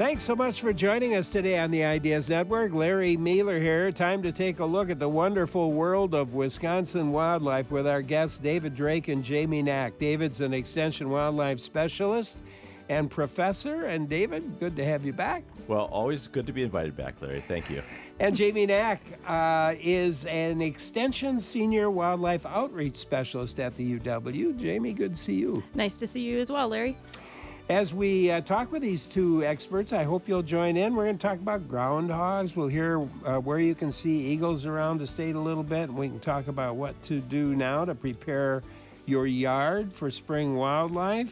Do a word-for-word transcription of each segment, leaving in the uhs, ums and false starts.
Thanks so much for joining us today on the Ideas Network. Larry Mueller here. Time to take a look at the wonderful world of Wisconsin wildlife with our guests David Drake and Jamie Knack. David's an extension wildlife specialist and professor. And David, good to have you back. Well, always good to be invited back, Larry. Thank you. And Jamie Knack uh, is an extension senior wildlife outreach specialist at the U W. Jamie, good to see you. Nice to see you as well, Larry. As we uh, talk with these two experts, I hope you'll join in. We're going to talk about groundhogs. We'll hear uh, where you can see eagles around the state a little bit, and we can talk about what to do now to prepare your yard for spring wildlife.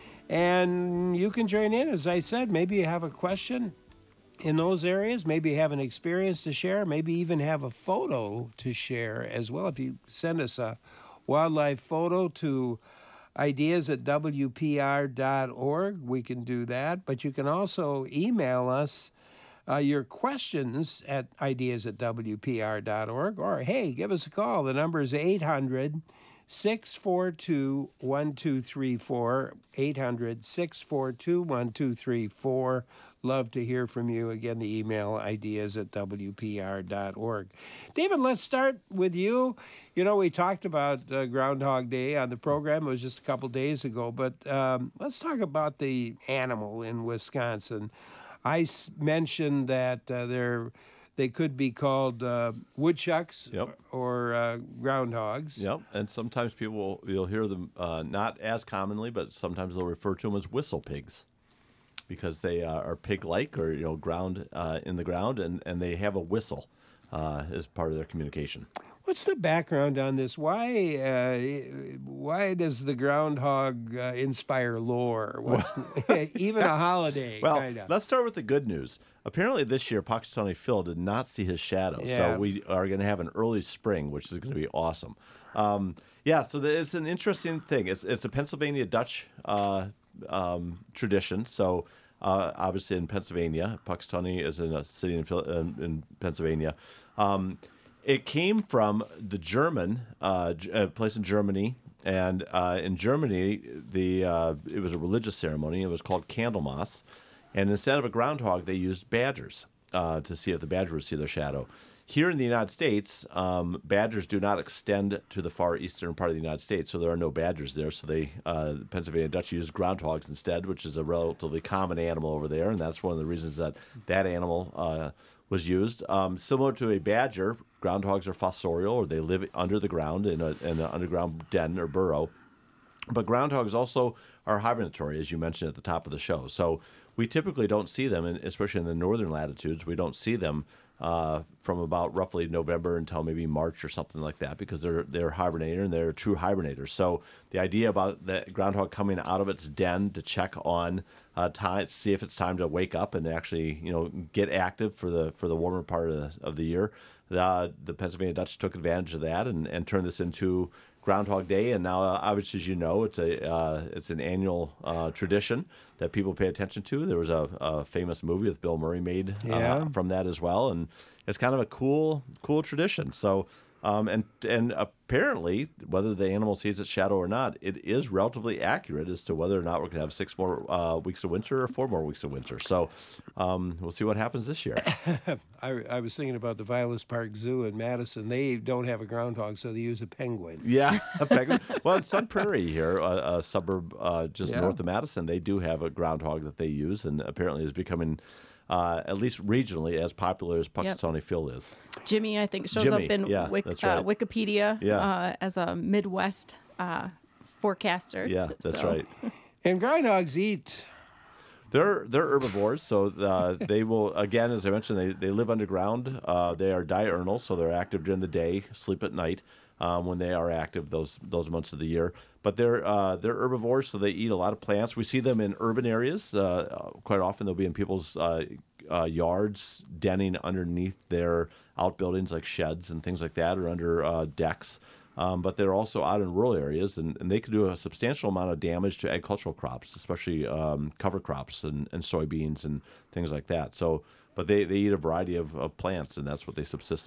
And you can join in, as I said. Maybe you have a question in those areas. Maybe you have an experience to share. Maybe even have a photo to share as well. If you send us a wildlife photo to ideas at W P R dot org, we can do that. But you can also email us uh, your questions at ideas at W P R dot org. Or, hey, give us a call. The number is eight hundred, six four two, one two three four. eight hundred, six four two, one two three four. Love to hear from you. Again, the email ideas at W P R dot org. David, let's start with you. You know, we talked about uh, Groundhog Day on the program. It was just a couple days ago. But um, let's talk about the animal in Wisconsin. I s- mentioned that uh, they're, they could be called uh, woodchucks Yep. or uh, groundhogs. Yep, and sometimes people, will, you'll hear them, uh, not as commonly, but sometimes they'll refer to them as whistle pigs, because they uh, are pig-like, or, you know, ground uh, in the ground, and, and they have a whistle uh, as part of their communication. What's the background on this? Why uh, why does the groundhog uh, inspire lore? What's, even a holiday, Well, kinda. Let's start with the good news. Apparently this year, Punxsutawney Phil did not see his shadow, Yeah. so we are going to have an early spring, which is going to be awesome. Um, yeah, so it's an interesting thing. It's, it's a Pennsylvania Dutch uh, um, tradition, so uh, obviously in Pennsylvania, Punxsutawney is in a city in, Phil- in, in Pennsylvania. Um, It came from the German, uh, a place in Germany, and uh, in Germany, the uh, it was a religious ceremony. It was called Candlemas, and instead of a groundhog, they used badgers uh, to see if the badger would see their shadow. Here in the United States, um, badgers do not extend to the far eastern part of the United States, so there are no badgers there. So they, uh, the Pennsylvania Dutch use groundhogs instead, which is a relatively common animal over there, and that's one of the reasons that that animal uh, was used. Um, similar to a badger, groundhogs are fossorial, or they live under the ground in, a, in an underground den or burrow. But groundhogs also are hibernatory, as you mentioned at the top of the show. So we typically don't see them, and especially in the northern latitudes, we don't see them uh, from about roughly November until maybe March or something like that, because they're they're hibernator and they're true hibernators. So the idea about the groundhog coming out of its den to check on uh, time, see if it's time to wake up and actually, you know, get active for the for the warmer part of the, of the year, the the Pennsylvania Dutch took advantage of that and, and turned this into Groundhog Day, and now, uh, obviously, as you know, it's a uh, it's an annual uh, tradition that people pay attention to. There was a, a famous movie with Bill Murray made uh, Yeah. from that as well, and it's kind of a cool cool tradition. So, um, and and apparently, whether the animal sees its shadow or not, it is relatively accurate as to whether or not we're going to have six more uh, weeks of winter or four more weeks of winter. So, um, we'll see what happens this year. I, I was thinking about the Vilas Park Zoo in Madison. They don't have a groundhog, so they use a penguin. Yeah, a penguin. Well, in Sun Prairie here, a, a suburb uh, just Yeah. north of Madison, they do have a groundhog that they use, and apparently is becoming, uh, at least regionally, as popular as Punxsutawney Phil is. Jimmy, I think, shows Jimmy, up in yeah, Wik- that's uh, right. Wikipedia Yeah. uh, as a Midwest uh, forecaster. Yeah, that's So- right. And groundhogs eat. They're they're herbivores, so uh, they will, again, as I mentioned, they, they live underground. Uh, they are diurnal, so they're active during the day, sleep at night um, when they are active those those months of the year. But they're uh, they're herbivores, so they eat a lot of plants. We see them in urban areas uh, quite often. They'll be in people's uh, uh, yards, denning underneath their outbuildings like sheds and things like that, or under uh, decks. Um, but they're also out in rural areas, and, and they can do a substantial amount of damage to agricultural crops, especially um, cover crops and, and soybeans and things like that. So, but they, they eat a variety of, of plants, and that's what they subsist on.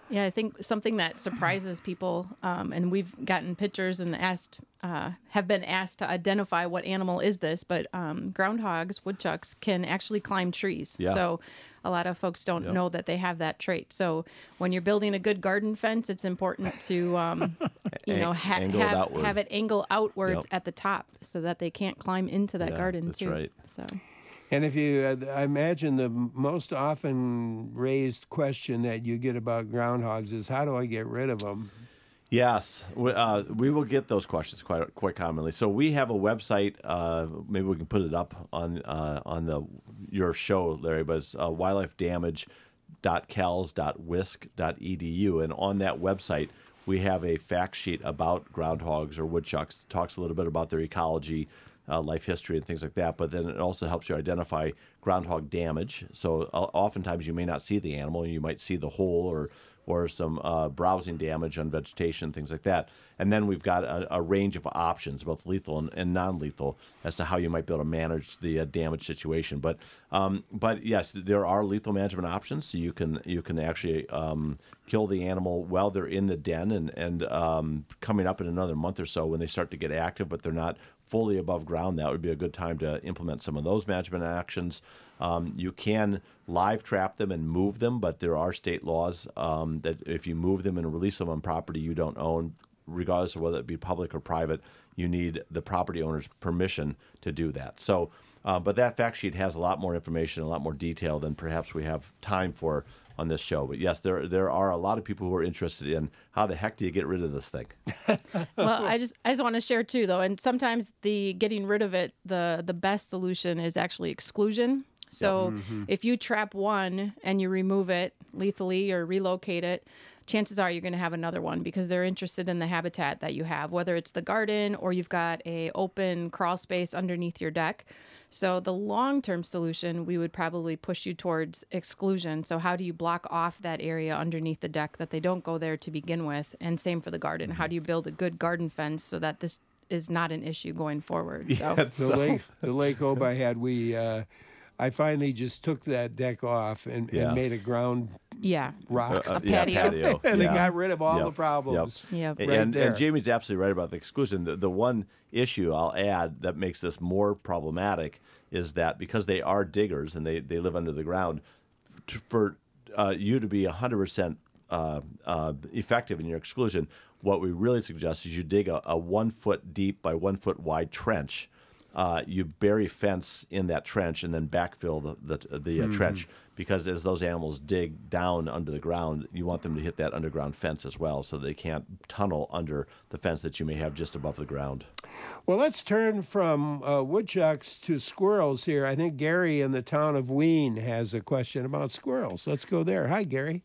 Yeah, I think something that surprises people, um, and we've gotten pictures and asked, uh, have been asked to identify what animal is this, but um, groundhogs, woodchucks, can actually climb trees. Yeah. So a lot of folks don't Yep. know that they have that trait. So when you're building a good garden fence, it's important to, um, you Ang- know, ha- angle it have, outward. have it angle outwards Yep. at the top so that they can't climb into that Yeah, garden that's too. right. So. And if you, uh, I imagine the most often raised question that you get about groundhogs is, how do I get rid of them? Yes, we, uh, we will get those questions quite quite commonly. So we have a website. Uh, maybe we can put it up on uh, on the your show, Larry. But it's uh, wildlife damage dot cals dot wisc dot e d u, and on that website we have a fact sheet about groundhogs or woodchucks. It talks a little bit about their ecology, uh, life history, and things like that. But then it also helps you identify groundhog damage. So uh, oftentimes you may not see the animal, you might see the hole or or some uh, browsing damage on vegetation, things like that. And then we've got a, a range of options, both lethal and, and non-lethal, as to how you might be able to manage the uh, damage situation. But um, but yes, there are lethal management options. So you can you can actually um, kill the animal while they're in the den, and and um, coming up in another month or so when they start to get active, but they're not fully above ground, that would be a good time to implement some of those management actions. Um, you can live trap them and move them, but there are state laws um, that if you move them and release them on property you don't own, regardless of whether it be public or private, you need the property owner's permission to do that. So, uh, but that fact sheet has a lot more information, a lot more detail than perhaps we have time for on this show. But yes, there there are a lot of people who are interested in how the heck do you get rid of this thing? Well, I just I just want to share too, though, and sometimes the getting rid of it, the the best solution is actually exclusion. So if you trap one and you remove it lethally or relocate it, chances are you're going to have another one because they're interested in the habitat that you have, whether it's the garden or you've got a open crawl space underneath your deck. So the long-term solution, we would probably push you towards exclusion. So how do you block off that area underneath the deck that they don't go there to begin with? And same for the garden. How do you build a good garden fence so that this is not an issue going forward? So. The lake, the lake Hope I had, we, uh, I finally just took that deck off and, Yeah. and made a ground Yeah. rock, Uh, uh, patio. Yeah, patio. and yeah. it got rid of all Yep. the problems. Yep. And, Right and, there. and Jamie's absolutely right about the exclusion. The, the one issue I'll add that makes this more problematic is that because they are diggers and they, they live under the ground, t- for uh, you to be one hundred percent uh, uh, effective in your exclusion, what we really suggest is you dig a, a one foot deep by one foot wide trench. Uh, you bury fence in that trench and then backfill the the, the uh, trench, because as those animals dig down under the ground, you want them to hit that underground fence as well, so they can't tunnel under the fence that you may have just above the ground. Well, let's turn from uh, woodchucks to squirrels here. I think Gary in the town of Ween has a question about squirrels. Let's go there. Hi, Gary.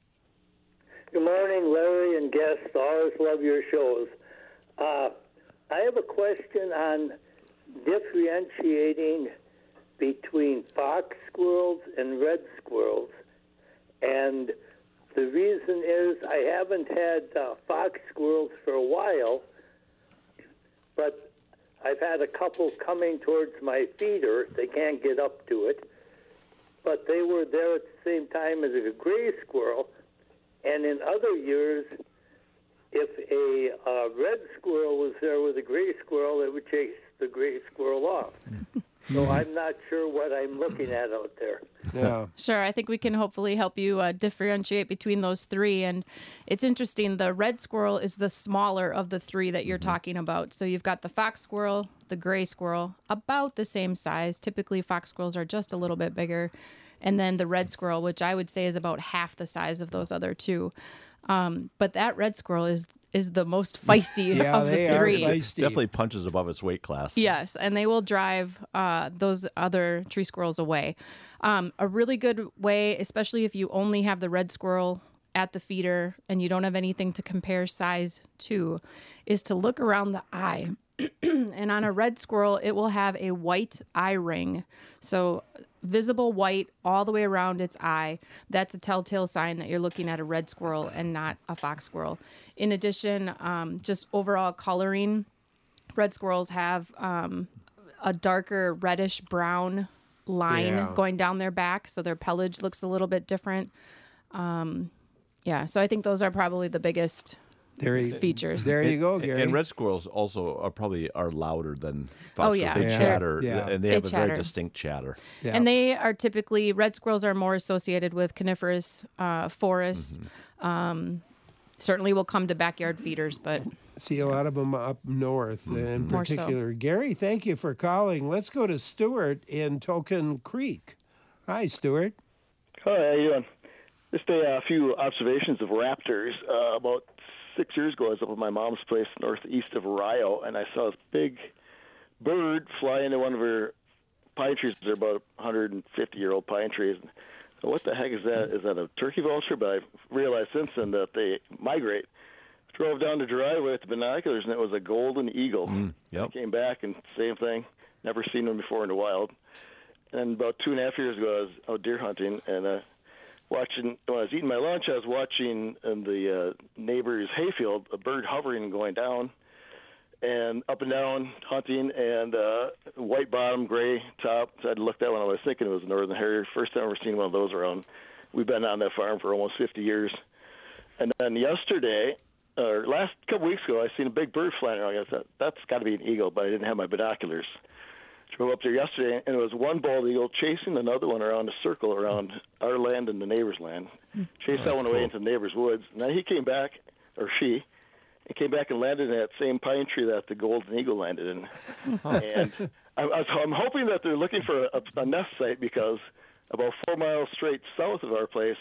Good morning, Larry and guests. I always love your shows. Uh, I have a question on differentiating between fox squirrels and red squirrels. And the reason is I haven't had uh, fox squirrels for a while, but I've had a couple coming towards my feeder. They can't get up to it. But they were there at the same time as a gray squirrel. And in other years, if a uh, red squirrel was there with a gray squirrel, it would chase the gray squirrel off. So I'm not sure what I'm looking at out there. Yeah. Sure. I think we can hopefully help you uh, differentiate between those three. And it's interesting. The red squirrel is the smaller of the three that you're mm-hmm. talking about. So you've got the fox squirrel, the gray squirrel, about the same size. Typically, fox squirrels are just a little bit bigger. And then the red squirrel, which I would say is about half the size of those other two. Um, but that red squirrel is is the most feisty yeah, of they the three. Are feisty. Definitely punches above its weight class. Yes, and they will drive uh, those other tree squirrels away. Um, a really good way, especially if you only have the red squirrel at the feeder and you don't have anything to compare size to, is to look around the eye. And on a red squirrel, it will have a white eye ring. So visible white all the way around its eye. That's a telltale sign that you're looking at a red squirrel and not a fox squirrel. In addition, um, just overall coloring, red squirrels have um, a darker reddish brown line Yeah. going down their back. So their pelage looks a little bit different. Um, Yeah, so I think those are probably the biggest There you, features. There you go, And- Gary. And red squirrels also are probably are louder than fox. Oh, yeah. They Yeah. chatter, Yeah. and they, They have a very chatter. distinct chatter. Yeah. And they are typically, red squirrels are more associated with coniferous uh, forests. Mm-hmm. Um, certainly will come to backyard feeders, but See a lot of them up north in More so. particular. Gary, thank you for calling. Let's go to Stuart in Token Creek. Hi, Stuart. Hi, how you doing? Just a uh, few observations of raptors. Uh, about six years ago, I was up at my mom's place northeast of Rio, and I saw this big bird fly into one of her pine trees. They're about one hundred fifty-year-old pine trees. So what the heck is that? Is that a turkey vulture? But I've realized since then that they migrate. Drove down to driveway with the binoculars, and it was a golden eagle. Mm, yep. I came back, and same thing. Never seen one before in the wild. And about two and a half years ago, I was out deer hunting, and uh, watching. When I was eating my lunch, I was watching in the uh, neighbor's hayfield a bird hovering and going down, and up and down hunting, and uh, white bottom, gray top. So I had to look that one. I was thinking it was a northern harrier. First time I've ever seen one of those around. We've been on that farm for almost fifty years. And then yesterday, or last couple weeks ago, I seen a big bird flying around. I thought that's got to be an eagle, but I didn't have my binoculars. Drove up there yesterday, and it was one bald eagle chasing another one around a circle around our land and the neighbor's land. Chased that one away into the neighbor's woods. And then he came back, or she, and came back and landed in that same pine tree that the golden eagle landed in. And I, I, so I'm hoping that they're looking for a, a nest site, because about four miles straight south of our place,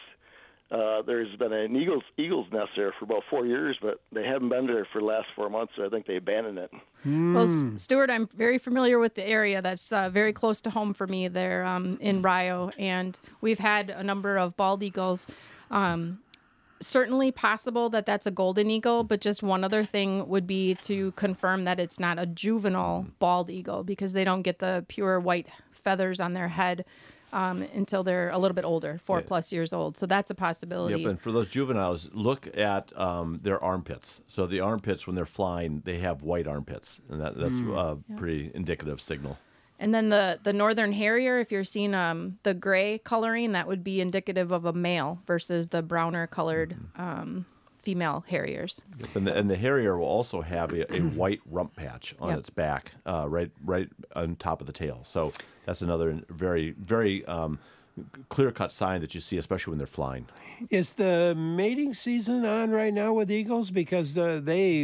uh, there's been an eagle's eagle's nest there for about four years, but they haven't been there for the last four months, so I think they abandoned it. Well, S- Stuart, I'm very familiar with the area. That's uh, very close to home for me there um, in Rio, and we've had a number of bald eagles. Um, certainly possible that that's a golden eagle, but just one other thing would be to confirm that it's not a juvenile bald eagle, because they don't get the pure white feathers on their head um, until they're a little bit older, four Yeah. plus years old. So that's a possibility. Yep, and for those juveniles, look at um, their armpits. So the armpits, when they're flying, they have white armpits, and that, that's a pretty indicative signal. And then the, the northern harrier, if you're seeing um, the gray coloring, that would be indicative of a male versus the browner colored um, female harriers. Yep, and, the, and the harrier will also have a, a white rump patch on Yep. its back, uh, right right on top of the tail. So that's another very, very um, clear-cut sign that you see, especially when they're flying. Is the mating season on right now with eagles? Because the, they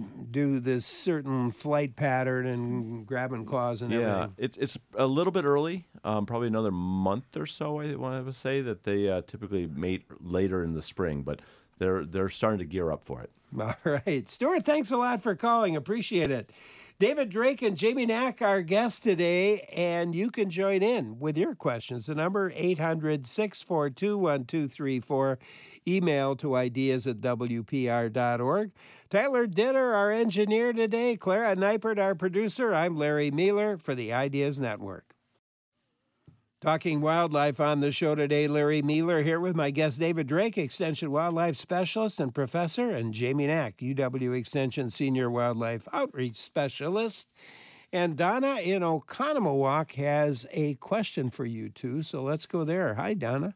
do this certain flight pattern and grabbing claws and Yeah, everything. it's it's a little bit early, um, probably another month or so. I want to say that they uh, typically mate later in the spring, but they're they're starting to gear up for it. All right. Stuart, thanks a lot for calling. Appreciate it. David Drake and Jamie Knack, our guests today, and you can join in with your questions. The number eight hundred, six four two, one two three four. Email to ideas at w p r dot org. Tyler Ditter, our engineer today. Clara Neipert, our producer. I'm Larry Mueller for the Ideas Network. Talking wildlife on the show today, Larry Mueller here with my guest David Drake, Extension Wildlife Specialist and Professor, and Jamie Knack, U W Extension Senior Wildlife Outreach Specialist. And Donna in Oconomowoc has a question for you two, so let's go there. Hi, Donna.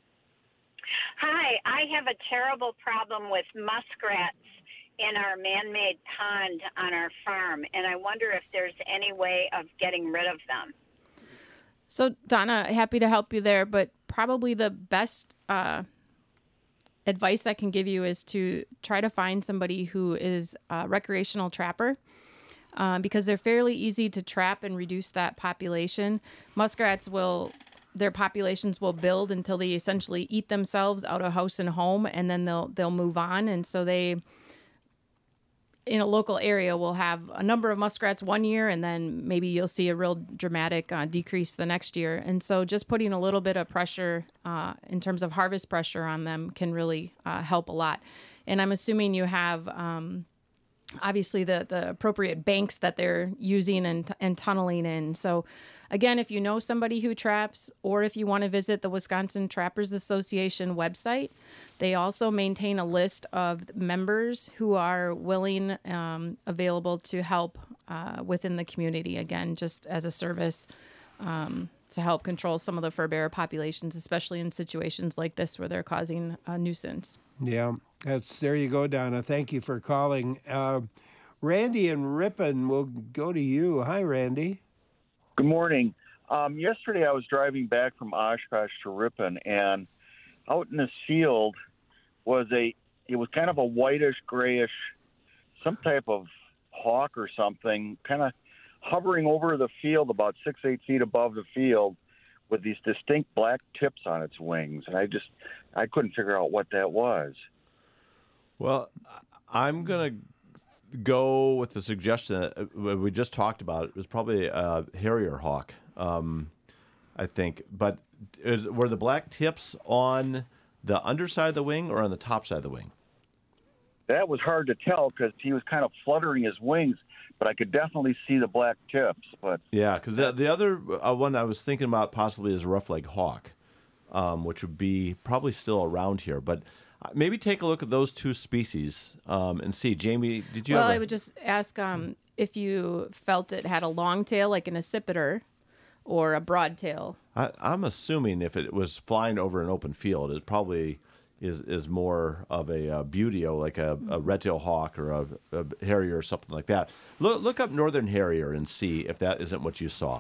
Hi, I have a terrible problem with muskrats in our man-made pond on our farm, and I wonder if there's any way of getting rid of them. So, Donna, happy to help you there, but probably the best uh, advice I can give you is to try to find somebody who is a recreational trapper, uh, because they're fairly easy to trap and reduce that population. Muskrats will, their populations will build until they essentially eat themselves out of house and home, and then they'll they'll move on. And so they, in a local area, will have a number of muskrats one year, and then maybe you'll see a real dramatic uh, decrease the next year. And so just putting a little bit of pressure uh, in terms of harvest pressure on them can really uh, help a lot. And I'm assuming you have um, obviously the, the appropriate banks that they're using and, and tunneling in. So again, if you know somebody who traps, or if you want to visit the Wisconsin Trappers Association website, they also maintain a list of members who are willing, um, available to help uh, within the community, again, just as a service um, to help control some of the fur bearer populations, especially in situations like this where they're causing a nuisance. Yeah, that's there you go, Donna. Thank you for calling. Uh, Randy and Ripon will go to you. Hi, Randy. Good morning. Um, yesterday I was driving back from Oshkosh to Ripon, and out in this field was a, it was kind of a whitish, grayish, some type of hawk or something, kind of hovering over the field about six, eight feet above the field with these distinct black tips on its wings. And I just, I couldn't figure out what that was. Well, I'm going to go with the suggestion that we just talked about. It was probably a harrier hawk, um, I think. But is, were the black tips on the underside of the wing or on the top side of the wing? That was hard to tell because he was kind of fluttering his wings, but I could definitely see the black tips. But yeah, because the, the other uh, one I was thinking about possibly is a rough-legged hawk, um, which would be probably still around here. But maybe take a look at those two species um, and see. Jamie, did you well, have a... I would just ask um, if you felt it had a long tail like an accipiter or a broad tail. I, I'm assuming if it was flying over an open field, it probably is is more of a uh, buteo, like a, a red-tailed hawk or a, a harrier or something like that. Look, look up northern harrier and see if that isn't what you saw.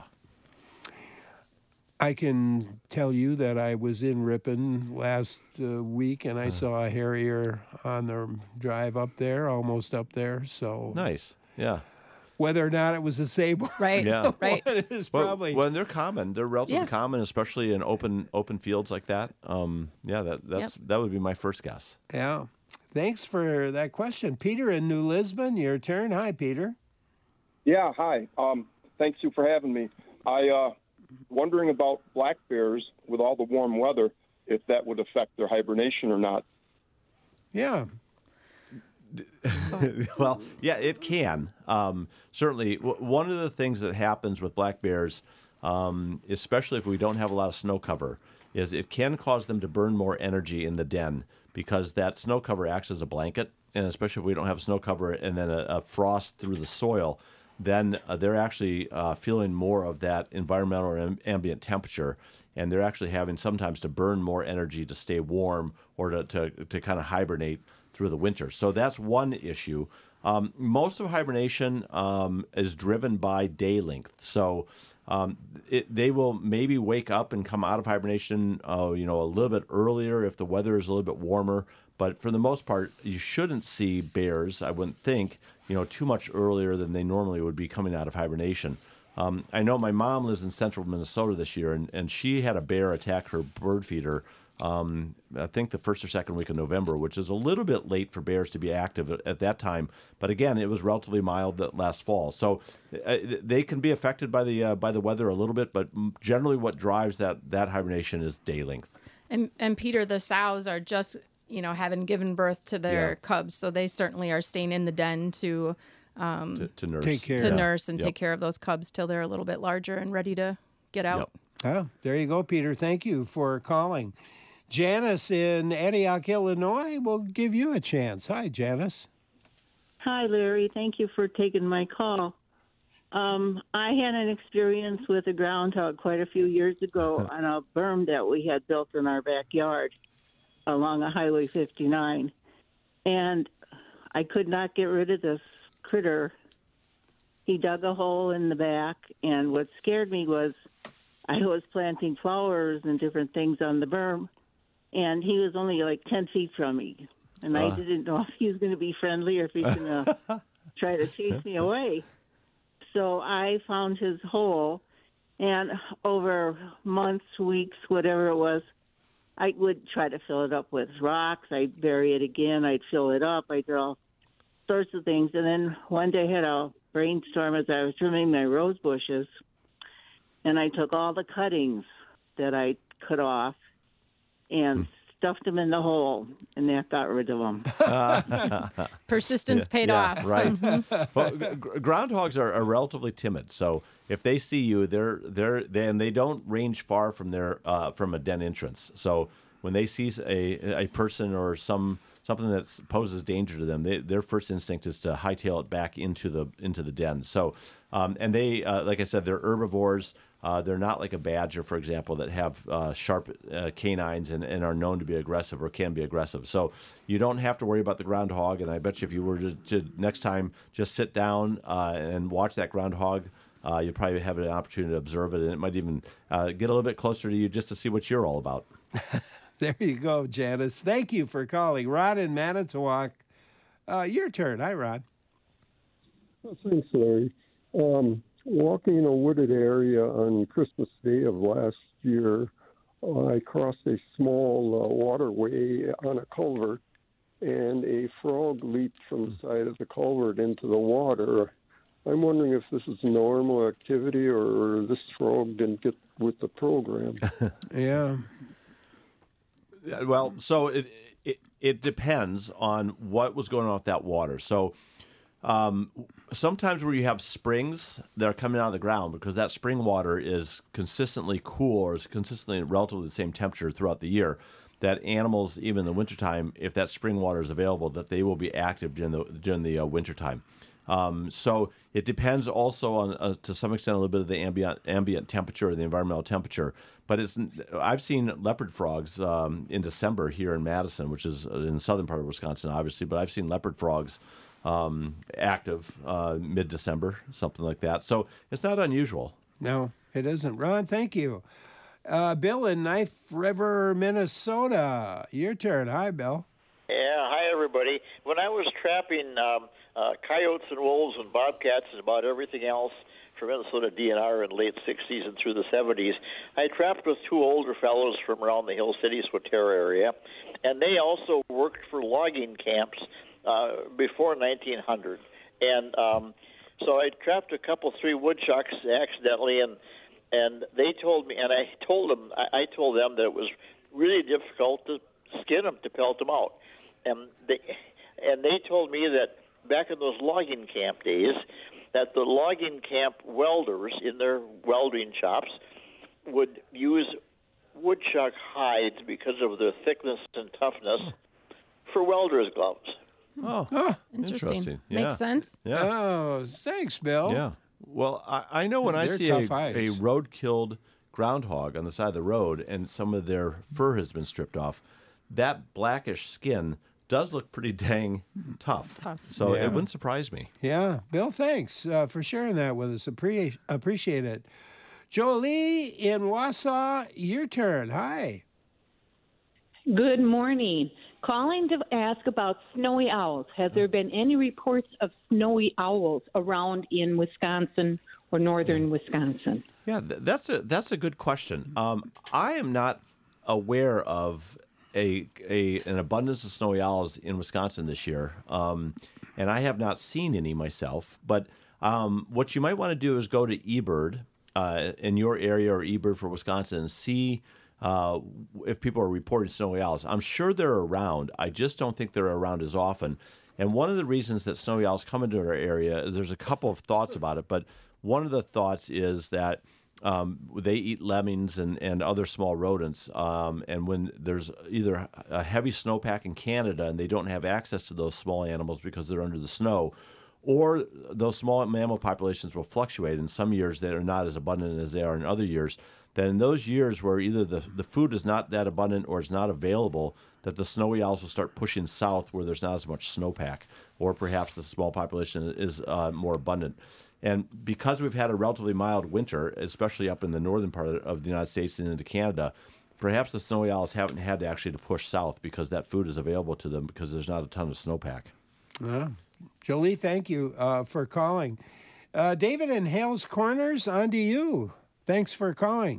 I can tell you that I was in Ripon last uh, week, and I saw a harrier on the drive up there, almost up there. So Nice, yeah. whether or not it was the same one, Right, Yeah. right. is Well, probably when they're common, they're relatively Yeah. common, especially in open open fields like that. Um, yeah, that that's Yep. that would be my first guess. yeah. Thanks for that question, Peter in New Lisbon. Your turn. Hi, Peter. Yeah, hi. Um, thanks you for having me. I uh, wondering about black bears with all the warm weather, if that would affect their hibernation or not. Yeah. Well, yeah, it can. Um, certainly, w- one of the things that happens with black bears, um, especially if we don't have a lot of snow cover, is it can cause them to burn more energy in the den because that snow cover acts as a blanket, and especially if we don't have snow cover and then a, a frost through the soil, then uh, they're actually uh, feeling more of that environmental or am- ambient temperature, and they're actually having sometimes to burn more energy to stay warm or to, to, to kind of hibernate through the winter. So that's one issue. Um, most of hibernation um, is driven by day length. So um, it, they will maybe wake up and come out of hibernation, uh, you know, a little bit earlier if the weather is a little bit warmer. But for the most part, you shouldn't see bears, I wouldn't think, you know, too much earlier than they normally would be coming out of hibernation. Um, I know my mom lives in central Minnesota this year, and, and she had a bear attack her bird feeder Um, I think the first or second week of November, which is a little bit late for bears to be active at, at that time. But again, it was relatively mild that last fall, so uh, they can be affected by the uh, by the weather a little bit. But generally, what drives that that hibernation is day length. And and Peter, the sows are just you know having given birth to their Yeah. cubs, so they certainly are staying in the den to To, to nurse, Take care. to Yeah. nurse and Yep. take care of those cubs till they're a little bit larger and ready to get out. Yep. Oh, there you go, Peter. Thank you for calling. Janice in Antioch, Illinois, will give you a chance. Hi, Janice. Hi, Larry. Thank you for taking my call. Um, I had an experience with a groundhog quite a few years ago on a berm that we had built in our backyard along a Highway fifty-nine. And I could not get rid of this critter. He dug a hole in the back, and what scared me was I was planting flowers and different things on the berm, and he was only like ten feet from me. And I Uh. didn't know if he was going to be friendly or if he was going to try to chase me away. So I found his hole, and over months, weeks, whatever it was, I would try to fill it up with rocks. I'd bury it again. I'd fill it up. I'd do all sorts of things. And then one day I had a brainstorm as I was trimming my rose bushes, and I took all the cuttings that I cut off and stuffed them in the hole, and that got rid of them. Persistence paid Yeah, off. right. Well, g- gr- groundhogs are, are relatively timid, so if they see you, they're they're they, and they don't range far from their uh, from a den entrance. So when they see a a person or some something that poses danger to them, they, their first instinct is to hightail it back into the into the den. So, um, and they, uh, like I said, they're herbivores. Uh, they're not like a badger, for example, that have uh, sharp uh, canines and, and are known to be aggressive or can be aggressive. So you don't have to worry about the groundhog. And I bet you if you were to, to next time just sit down uh, and watch that groundhog, uh, you'll probably have an opportunity to observe it. And it might even uh, get a little bit closer to you just to see what you're all about. There you go, Janice. Thank you for calling. Rod in Manitowoc, uh, your turn. Hi, Rod. Thanks, Larry. Um, walking in a wooded area on Christmas Day of last year, uh, I crossed a small uh, waterway on a culvert, and a frog leaped from the side of the culvert into the water. I'm wondering if this is normal activity or this frog didn't get with the program. Yeah. Well, so it, it it depends on what was going on with that water. So um, sometimes where you have springs that are coming out of the ground because that spring water is consistently cool or is consistently relatively the same temperature throughout the year, that animals, even in the wintertime, if that spring water is available, that they will be active during the during the uh, wintertime. Um, so it depends also on, uh, to some extent, a little bit of the ambient ambient temperature or the environmental temperature. But it's I've seen leopard frogs um, in December here in Madison, which is in the southern part of Wisconsin, obviously. But I've seen leopard frogs um, active uh, mid-December, something like that. So it's not unusual. No, it isn't. Ron, thank you. Uh, Bill in Knife River, Minnesota. Your turn. Hi, Bill. Yeah, hi, everybody. When I was trapping um, uh, coyotes and wolves and bobcats and about everything else for Minnesota D N R in the late sixties and through the seventies, I trapped with two older fellows from around the Hill City, Swatara area, and they also worked for logging camps uh, before nineteen hundred. And um, so I trapped a couple, three woodchucks accidentally, and and they told me, and I told them, I, I told them that it was really difficult to skin them, to pelt them out. And they, and they told me that back in those logging camp days, that the logging camp welders in their welding shops would use woodchuck hides because of their thickness and toughness for welders' gloves. Oh, oh interesting. interesting. Yeah. Makes sense. Yeah. Oh, thanks, Bill. Yeah. Well, I, I know when I They're see a, tough eyes. a road-killed groundhog on the side of the road and some of their fur has been stripped off, that blackish skin does look pretty dang tough. Tough. So Yeah. it wouldn't surprise me. Yeah, Bill, thanks uh, for sharing that with us. Appre- appreciate it. Jolie in Wausau, your turn. Hi. Good morning. Calling to ask about snowy owls. Has there been any reports of snowy owls around in Wisconsin or northern Wisconsin? Yeah, th- that's a that's a good question. Um, I am not aware of a, a an abundance of snowy owls in Wisconsin this year, um, and I have not seen any myself. But um, what you might want to do is go to eBird uh, in your area or eBird for Wisconsin and see uh, if people are reporting snowy owls. I'm sure they're around. I just don't think they're around as often. And one of the reasons that snowy owls come into our area is there's a couple of thoughts about it, but one of the thoughts is that um, they eat lemmings and, and other small rodents. Um, and when there's either a heavy snowpack in Canada and they don't have access to those small animals because they're under the snow, or those small mammal populations will fluctuate. In some years, they are not as abundant as they are in other years. Then in those years where either the, the food is not that abundant or it's not available, that the snowy owls will start pushing south where there's not as much snowpack, or perhaps the small population is uh, more abundant. And because we've had a relatively mild winter, especially up in the northern part of the United States and into Canada, perhaps the snowy owls haven't had to actually to push south because that food is available to them because there's not a ton of snowpack. Yeah. Jolie, thank you uh, for calling. Uh, David in Hales Corners, on to you. Thanks for calling.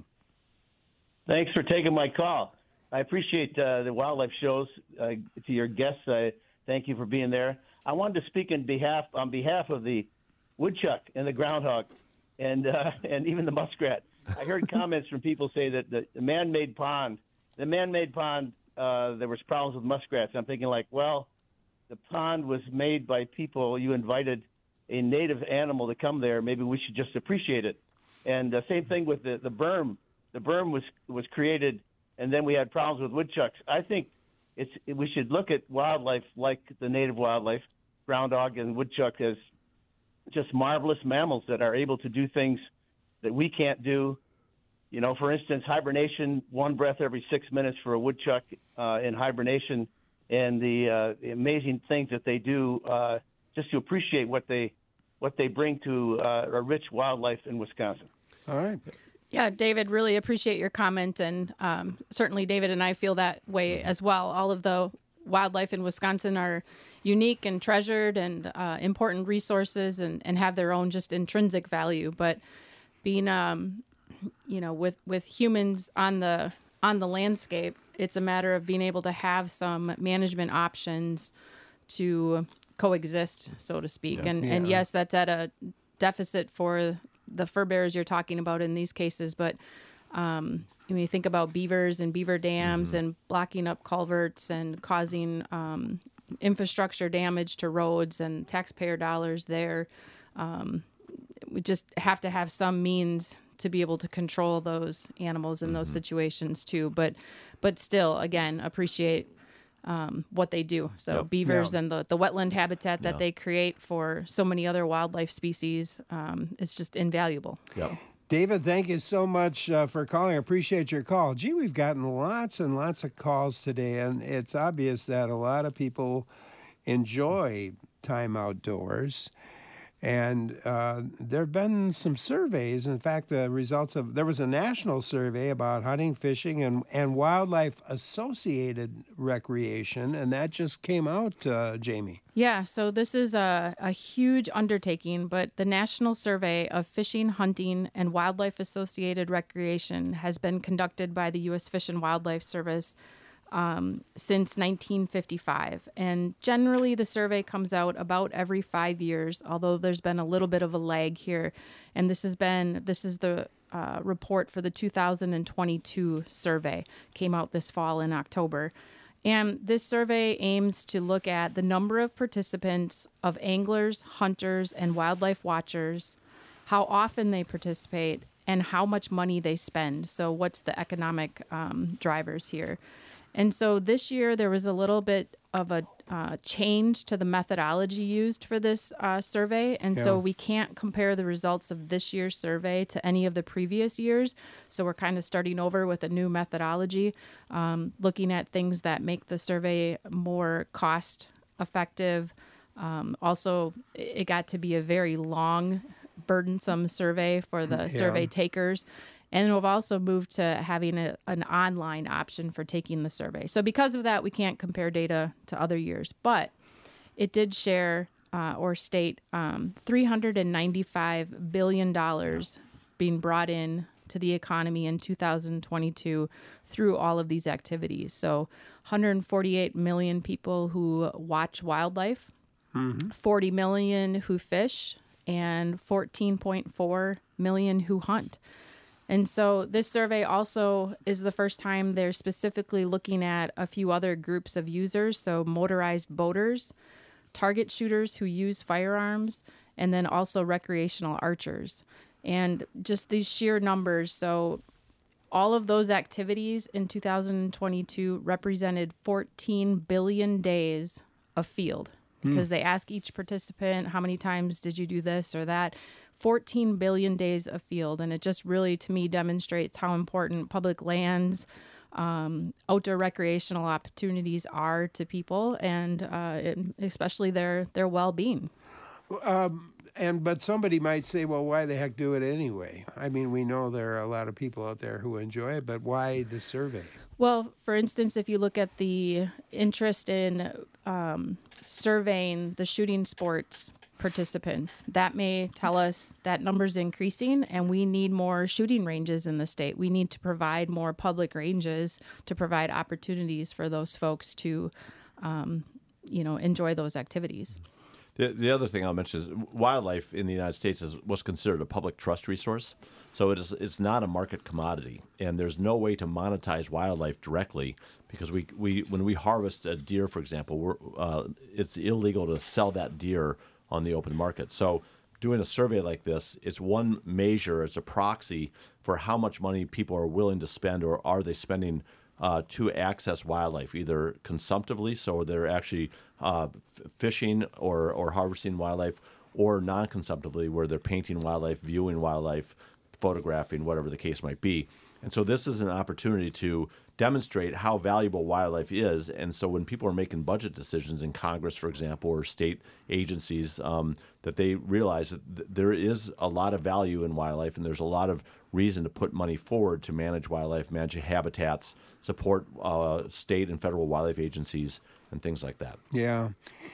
Thanks for taking my call. I appreciate uh, the wildlife shows. Uh, to your guests, uh, thank you for being there. I wanted to speak in behalf on behalf of the woodchuck and the groundhog, and uh, and even the muskrat. I heard comments from people say that the, the man-made pond, the man-made pond, uh, there was problems with muskrats. I'm thinking like, well, the pond was made by people. You invited a native animal to come there. Maybe we should just appreciate it. And the uh, same thing with the, the berm. The berm was was created, and then we had problems with woodchucks. I think it's we should look at wildlife like the native wildlife, groundhog and woodchuck, as just marvelous mammals that are able to do things that we can't do. You know, for instance, hibernation, one breath every six minutes for a woodchuck uh, in hibernation, and the, uh, the amazing things that they do uh, just to appreciate what they what they bring to uh, a rich wildlife in Wisconsin. All right. Yeah, David, really appreciate your comment. And um, certainly David and I feel that way as well. All of the wildlife in Wisconsin are unique and treasured and uh, important resources and, and have their own just intrinsic value. But being, um, you know, with, with humans on the on the landscape, it's a matter of being able to have some management options to coexist, so to speak. Yeah. And Yeah. and yes, that's at a deficit for the fur bearers you're talking about in these cases. But um, when you think about beavers and beaver dams mm-hmm. and blocking up culverts and causing um, infrastructure damage to roads and taxpayer dollars there, um, we just have to have some means to be able to control those animals in mm-hmm. those situations too. But but still, again, appreciate Um, what they do. So Yep. beavers Yeah. and the, the wetland habitat that Yeah. they create for so many other wildlife species, um, it's just invaluable. Yep. David, thank you so much uh, for calling. I appreciate your call. Gee, we've gotten lots and lots of calls today, and it's obvious that a lot of people enjoy time outdoors. And uh, there have been some surveys. In fact, the results of there was a national survey about hunting, fishing, and, and wildlife associated recreation, and that just came out, uh, Jamie. Yeah, so this is a, a huge undertaking, but the National Survey of Fishing, Hunting, and Wildlife Associated Recreation has been conducted by the U S Fish and Wildlife Service Um, since nineteen fifty-five. And generally the survey comes out about every five years, although there's been a little bit of a lag here. And this has been, this is the uh, report for the two thousand twenty-two survey, came out this fall in October. And this survey aims to look at the number of participants of anglers, hunters, and wildlife watchers, how often they participate, and how much money they spend. So what's the economic um, drivers here? And so this year there was a little bit of a uh, change to the methodology used for this uh, survey. And so Yeah. we can't compare the results of this year's survey to any of the previous years. So we're kind of starting over with a new methodology, um, looking at things that make the survey more cost effective. Um, also, it got to be a very long, burdensome survey for the Yeah. survey takers. And we've also moved to having a, an online option for taking the survey. So because of that, we can't compare data to other years. But it did share uh, or state um, three hundred ninety-five billion dollars being brought in to the economy in two thousand twenty-two through all of these activities. So one hundred forty-eight million people who watch wildlife, Mm-hmm. forty million who fish, and fourteen point four million who hunt. And so this survey also is the first time they're specifically looking at a few other groups of users, so motorized boaters, target shooters who use firearms, and then also recreational archers. And just these sheer numbers, so all of those activities in two thousand twenty-two represented fourteen billion days of field, because they ask each participant, how many times did you do this or that? fourteen billion days of field. And it just really, to me, demonstrates how important public lands, um, outdoor recreational opportunities are to people, and uh, and especially their, their well-being. Um, and but somebody might say, well, why the heck do it anyway? I mean, we know there are a lot of people out there who enjoy it, but why the survey? Well, for instance, if you look at the interest in um, surveying the shooting sports participants, that may tell us that number's increasing and we need more shooting ranges in the state. We need to provide more public ranges to provide opportunities for those folks to, um, you know, enjoy those activities. The, the other thing I'll mention is wildlife in the United States is what's considered a public trust resource. So it is, it's not a market commodity, and there's no way to monetize wildlife directly because we, we when we harvest a deer, for example, we're, uh, it's illegal to sell that deer on the open market. So doing a survey like this, it's one measure, it's a proxy for how much money people are willing to spend or are they spending uh, to access wildlife, either consumptively, so they're actually uh, f- fishing or, or harvesting wildlife, or non-consumptively, where they're painting wildlife, viewing wildlife, photographing, whatever the case might be. And so this is an opportunity to demonstrate how valuable wildlife is. And so when people are making budget decisions in Congress, for example, or state agencies, um, that they realize that th- there is a lot of value in wildlife, and there's a lot of reason to put money forward to manage wildlife, manage habitats, support uh, state and federal wildlife agencies, and things like that. Yeah.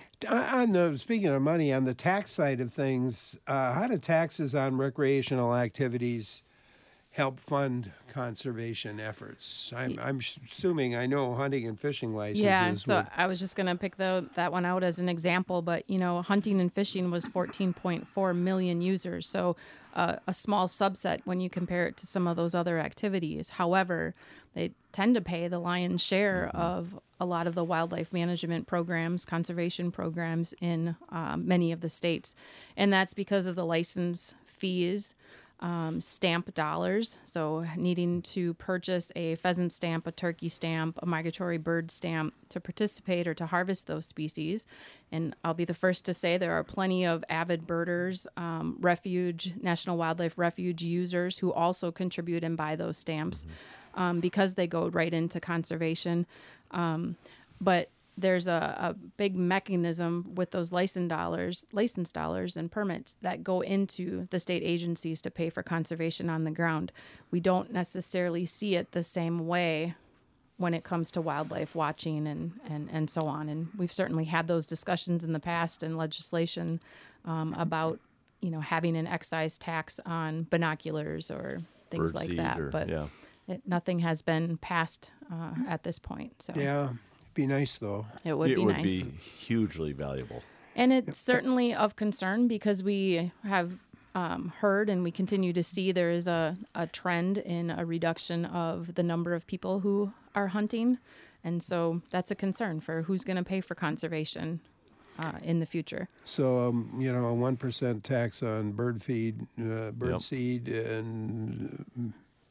On the, speaking of money, on the tax side of things, uh, how do taxes on recreational activities help fund conservation efforts? I'm, I'm assuming I know hunting and fishing licenses. Yeah, so would, I was just going to pick the, that one out as an example, but, you know, hunting and fishing was fourteen point four million users, so uh, a small subset when you compare it to some of those other activities. However, they tend to pay the lion's share Mm-hmm. of a lot of the wildlife management programs, conservation programs in um, many of the states, and that's because of the license fees, Um, stamp dollars, so needing to purchase a pheasant stamp, a turkey stamp, a migratory bird stamp to participate or to harvest those species. And I'll be the first to say there are plenty of avid birders, um, refuge, National Wildlife Refuge users who also contribute and buy those stamps um, because they go right into conservation. Um, but there's a, a big mechanism with those license dollars, license dollars and permits that go into the state agencies to pay for conservation on the ground. We don't necessarily see it the same way when it comes to wildlife watching and, and, and so on. And we've certainly had those discussions in the past in legislation um, about, you know, having an excise tax on binoculars or things like Birdseed that. or- But yeah. it, nothing has been passed uh, at this point. So yeah, be nice though. it would it be would nice. be hugely valuable. And it's certainly of concern because we have um, heard and we continue to see there is a, a trend in a reduction of the number of people who are hunting. And so that's a concern for who's going to pay for conservation uh, in the future. So, um, you know, a one percent tax on bird feed, uh, bird Yep. seed, and uh,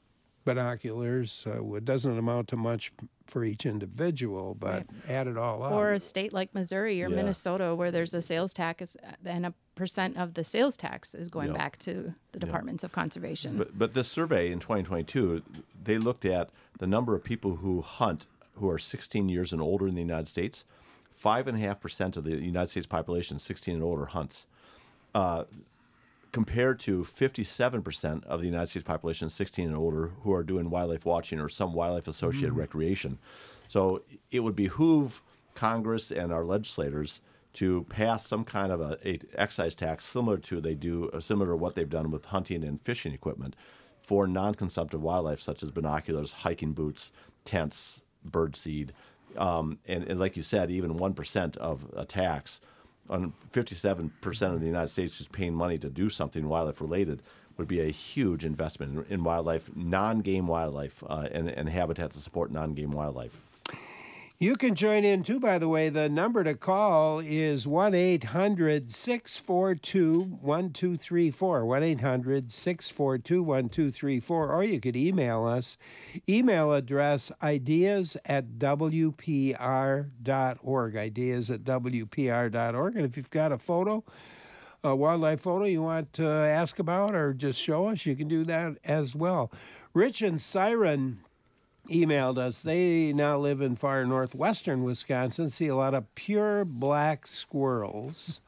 binoculars, uh, it doesn't amount to much for each individual, but add it all up. Or a state like Missouri or Yeah. Minnesota where there's a sales tax and a percent of the sales tax is going Yep. back to the departments of conservation. But, but this survey in twenty twenty-two, they looked at the number of people who hunt who are sixteen years and older in the United States. Five and a half percent of the United States population, sixteen and older, hunts, uh, compared to fifty-seven percent of the United States population, sixteen and older, who are doing wildlife watching or some wildlife-associated recreation. So it would behoove Congress and our legislators to pass some kind of a, a excise tax similar to they do uh, similar to what they've done with hunting and fishing equipment for non-consumptive wildlife such as binoculars, hiking boots, tents, bird seed, um, and, and like you said, even one percent of a tax on fifty-seven percent of the United States who's paying money to do something wildlife related would be a huge investment in, in wildlife, non-game wildlife, uh, and, and habitat to support non-game wildlife. You can join in too, by the way. The number to call is one eight hundred six four two one two three four, one eight hundred six four two one two three four, or you could email us. Email address ideas at w p r dot org, ideas at w p r dot org. And if you've got a photo, a wildlife photo you want to ask about or just show us, you can do that as well. Rich and Siren emailed us. They now live in far northwestern Wisconsin, see a lot of pure black squirrels.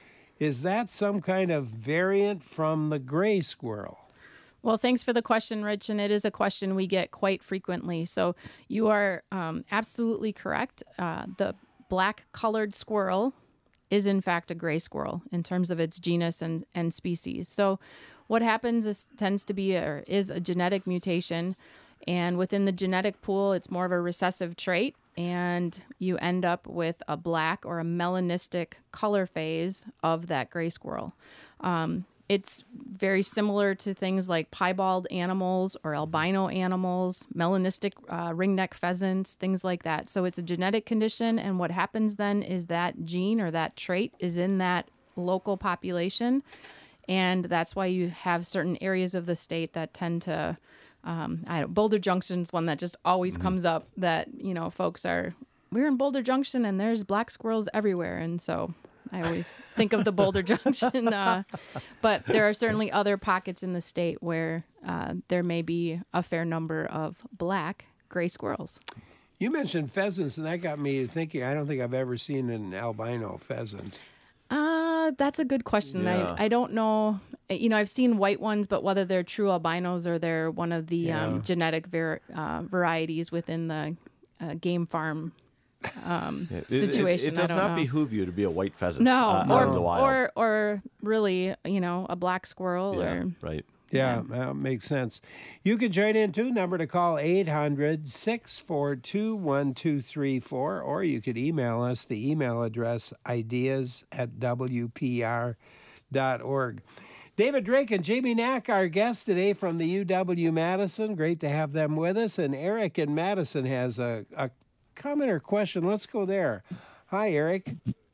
Is that some kind of variant from the gray squirrel? Well, thanks for the question, Rich, and it is a question we get quite frequently. So you are um, absolutely correct. Uh, the black-colored squirrel is, in fact, a gray squirrel in terms of its genus and, and species. So what happens is tends to be or is a genetic mutation. And within the genetic pool, it's more of a recessive trait, and you end up with a black or a melanistic color phase of that gray squirrel. Um, it's very similar to things like piebald animals or albino animals, melanistic uh, ringneck pheasants, things like that. So it's a genetic condition, and what happens then is that gene or that trait is in that local population, and that's why you have certain areas of the state that tend to um, I don't, Boulder Junction's one that just always Mm-hmm. comes up. That you know, folks are we're in Boulder Junction and there's black squirrels everywhere, and so I always think of the Boulder Junction. Uh, but there are certainly other pockets in the state where uh, there may be a fair number of black gray squirrels. You mentioned pheasants, and that got me thinking. I don't think I've ever seen an albino pheasant. Uh, that's a good question. Yeah. I I don't know. You know, I've seen white ones, but whether they're true albinos or they're one of the Yeah. um, genetic var- uh, varieties within the uh, game farm um, It- it- situation, It, it does I don't not know. behoove you to be a white pheasant No, uh, or, out in the wild. or or really, you know, a black squirrel yeah, or right. Yeah, that makes sense. You can join in too. Number to call eight hundred, six four two, one two three four, or you could email us. The email address ideas at w p r dot org. David Drake and Jamie Knack, our guests today from the U W Madison. Great to have them with us. And Eric in Madison has a, a comment or question. Let's go there. Hi, Eric.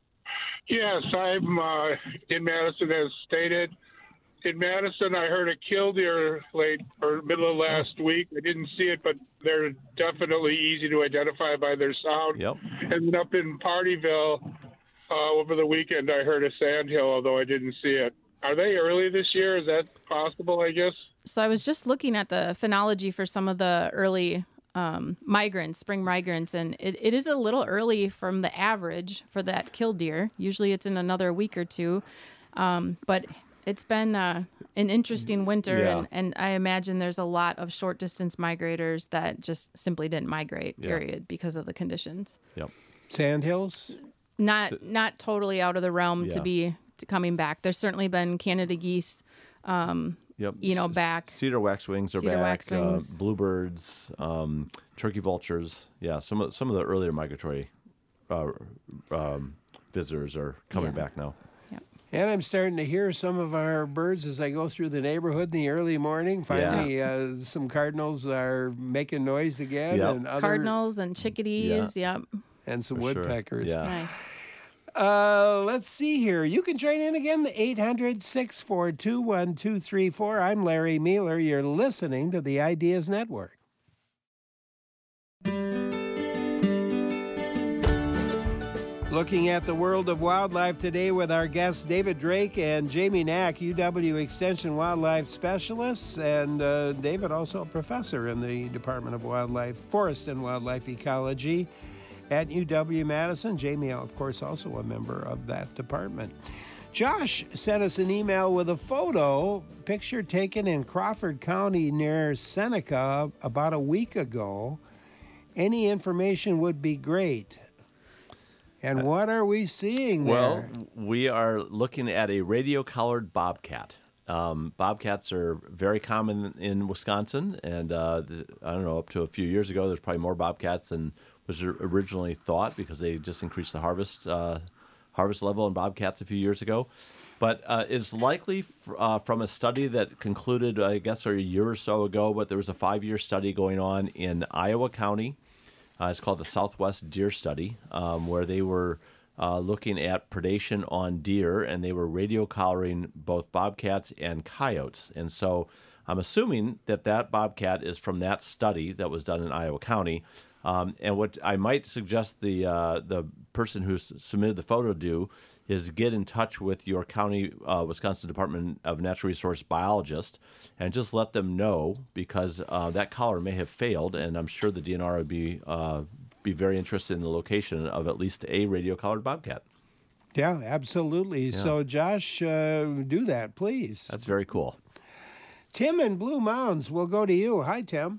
Yes, I'm uh, in Madison, as stated. In Madison, I heard a killdeer late or middle of last week. I didn't see it, but they're definitely easy to identify by their sound. Yep. And then up in Partyville uh, over the weekend, I heard a sandhill, although I didn't see it. Are they early this year? Is that possible, I guess? So I was just looking at the phenology for some of the early um, migrants, spring migrants, and it, it is a little early from the average for that killdeer. Usually it's in another week or two. Um, but it's been uh, an interesting winter, Yeah. and, and I imagine there's a lot of short distance migrators that just simply didn't migrate, Yeah. period, because of the conditions. Yep. Sandhills? Not not totally out of the realm to Yeah. be to coming back. There's certainly been Canada geese, um, Yep. you know, C- back. Cedar waxwings are Cedar back. waxwings. Uh, bluebirds, um, turkey vultures. Yeah, some of some of the earlier migratory uh, um, visitors are coming Yeah. back now. And I'm starting to hear some of our birds as I go through the neighborhood in the early morning. Finally, uh, some cardinals are making noise again. Yep. And other, Cardinals and chickadees, yep. And some For sure. woodpeckers. Yeah. Nice. Uh, let's see here. You can join in again, the eight hundred, six four two, one two three four. I'm Larry Mueller. You're listening to the Ideas Network. Looking at the world of wildlife today with our guests David Drake and Jamie Knack, U W Extension wildlife specialists, and uh, David also a professor in the Department of Wildlife, Forest and Wildlife Ecology at U W Madison. Jamie, of course, also a member of that department. Josh sent us an email with a photo, picture taken in Crawford County near Seneca about a week ago. Any information would be great. And what are we seeing there? Well, we are looking at a radio-collared bobcat. Um, bobcats are very common in Wisconsin, and uh, the, I don't know, up to a few years ago, there's probably more bobcats than was originally thought because they just increased the harvest uh, harvest level in bobcats a few years ago. But uh, it's likely f- uh, from a study that concluded, I guess, a year or so ago, but there was a five-year study going on in Iowa County. Uh, it's called the Southwest Deer Study, um, where they were uh, looking at predation on deer, and they were radio collaring both bobcats and coyotes. And so I'm assuming that that bobcat is from that study that was done in Iowa County. Um, and what I might suggest the uh, the person who s- submitted the photo do is get in touch with your county, uh, Wisconsin Department of Natural Resource biologist, and just let them know, because uh, that collar may have failed, and I'm sure the D N R would be uh, be very interested in the location of at least a radio-collared bobcat. Yeah, absolutely. Yeah. So, Josh, uh, do that, please. That's very cool. Tim in Blue Mounds, we'll go to you. Hi, Tim.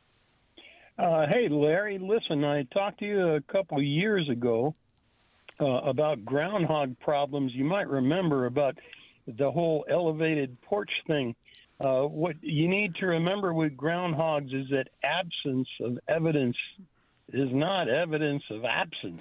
Uh, hey, Larry, listen, I talked to you a couple of years ago uh, about groundhog problems. You might remember about the whole elevated porch thing. Uh, what you need to remember with groundhogs is that absence of evidence is not evidence of absence.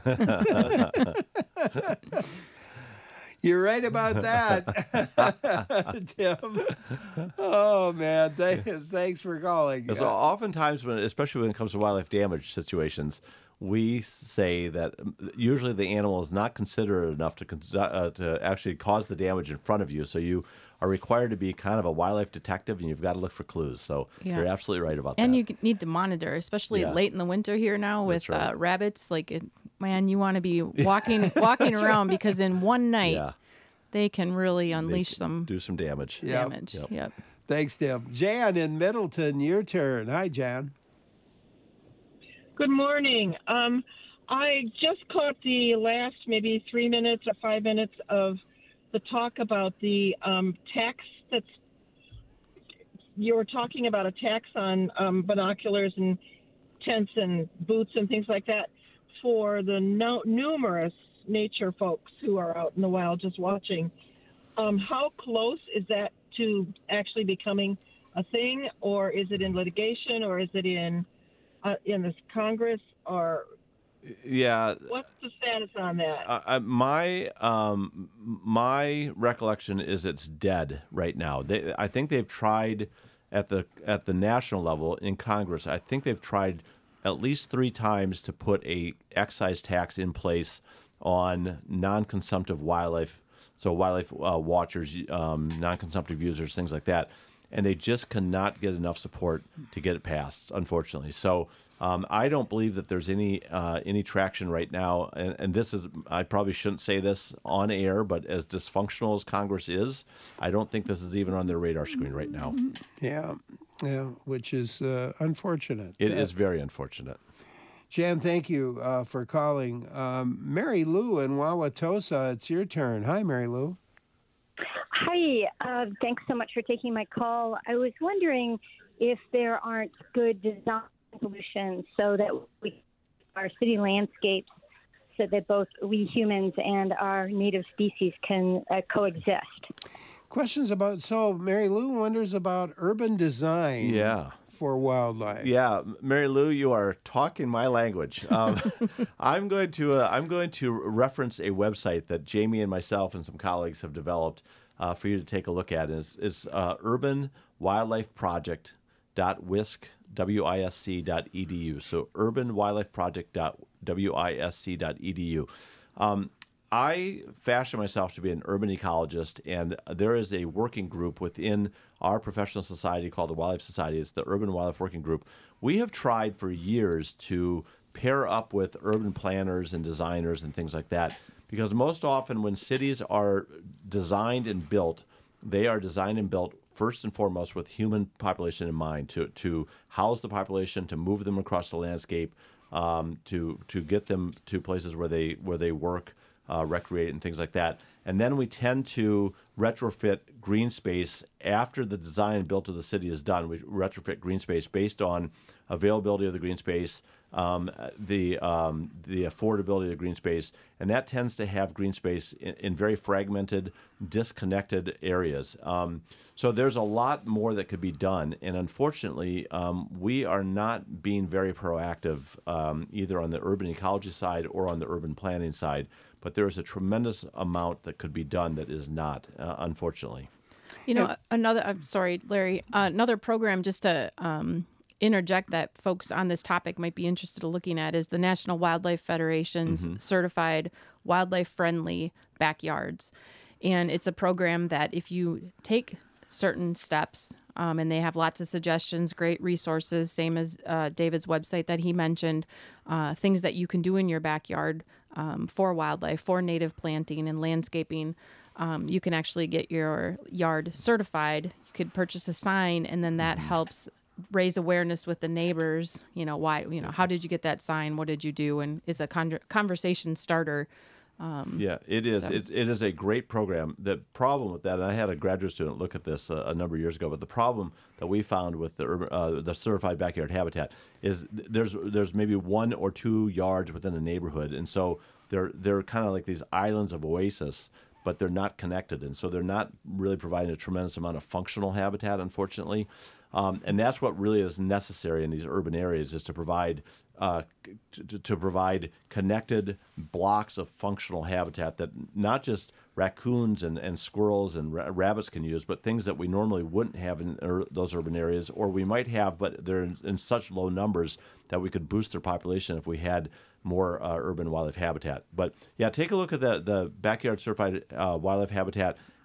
You're right about that, Tim. Oh, man. Thanks, thanks for calling. Because oftentimes, when, especially when it comes to wildlife damage situations, we say that usually the animal is not considerate enough to con- uh, to actually cause the damage in front of you. So you are required to be kind of a wildlife detective, and you've got to look for clues. So Yeah. you're absolutely right about And that. you need to monitor, especially Yeah. late in the winter here now with That's right. uh, rabbits. Like, it, man, you want to be walking walking around because in one night Yeah. they can really They unleash can some do some damage. Yep. damage. Yep. Yep. Thanks, Tim. Jan in Middleton, your turn. Hi, Jan. Good morning. Um, I just caught the last maybe three minutes or five minutes of the talk about the um, tax that's. You were talking about a tax on um, binoculars and tents and boots and things like that for the no- numerous nature folks who are out in the wild just watching. Um, how close is that to actually becoming a thing, or is it in litigation, or is it in uh, in this Congress, or Yeah. what's the status on that? Uh, uh, my um, my recollection is it's dead right now. They, I think they've tried at the at the national level in Congress. I think they've tried at least three times to put a excise tax in place on non-consumptive wildlife, so wildlife uh, watchers, um, non-consumptive users, things like that, and they just cannot get enough support to get it passed, unfortunately. So um, I don't believe that there's any uh, any traction right now, and, and this is, I probably shouldn't say this on air, but as dysfunctional as Congress is, I don't think this is even on their radar screen right now. Yeah, yeah, which is uh, unfortunate. It Uh, is very unfortunate. Jan, thank you uh, for calling. Um, Mary Lou in Wauwatosa, it's your turn. Hi, Mary Lou. Hi, uh, thanks so much for taking my call. I was wondering if there aren't good design solutions so that we, our city landscapes, so that both we humans and our native species can uh, coexist. Questions about, so Mary Lou wonders about urban design Yeah. for wildlife. Yeah, Mary Lou, you are talking my language. Um, I'm going to uh, I'm going to reference a website that Jamie and myself and some colleagues have developed uh, for you to take a look at. It's, it's uh, urban wildlife project dot wisc w i s c dot e d u. So urban wildlife project dot w i s c dot e d u. Um, I fashion myself to be an urban ecologist, and there is a working group within our professional society called the Wildlife Society. It's the Urban Wildlife Working Group. We have tried for years to pair up with urban planners and designers and things like that, because most often when cities are designed and built, they are designed and built first and foremost with human population in mind, to, to house the population, to move them across the landscape, um, to, to get them to places where they, where they work, Uh, recreate and things like that. And then we tend to retrofit green space after the design and built of the city is done. We retrofit green space based on availability of the green space, um, the um, the affordability of the green space, and that tends to have green space in, in very fragmented, disconnected areas. Um, so there's a lot more that could be done, and unfortunately, um, we are not being very proactive um, either on the urban ecology side or on the urban planning side. But there is a tremendous amount that could be done that is not, uh, unfortunately. You know, another, I'm sorry, Larry, uh, another program just to um, interject that folks on this topic might be interested in looking at is the National Wildlife Federation's Mhm. certified wildlife friendly backyards. And it's a program that if you take certain steps, um, and they have lots of suggestions, great resources, same as uh, David's website that he mentioned, uh, things that you can do in your backyard um, for wildlife, for native planting and landscaping. Um, you can actually get your yard certified. You could purchase a sign, and then that helps raise awareness with the neighbors. You know, why, you know, how did you get that sign? What did you do? And is a con- conversation starter. Um, Yeah, it is. so- It's, it is a great program. The problem with that, and I had a graduate student look at this a, a number of years ago, but the problem that we found with the urban, uh, the certified backyard habitat is th- there's there's maybe one or two yards within a neighborhood, and so they're they're kind of like these islands of oasis, but they're not connected, and so they're not really providing a tremendous amount of functional habitat, unfortunately. Um, and that's what really is necessary in these urban areas, is to provide uh, to, to provide connected blocks of functional habitat that not just raccoons and, and squirrels and ra- rabbits can use, but things that we normally wouldn't have in ur- those urban areas, or we might have, but they're in, in such low numbers that we could boost their population if we had more uh, urban wildlife habitat. But yeah, take a look at the, the backyard certified uh, wildlife habitat.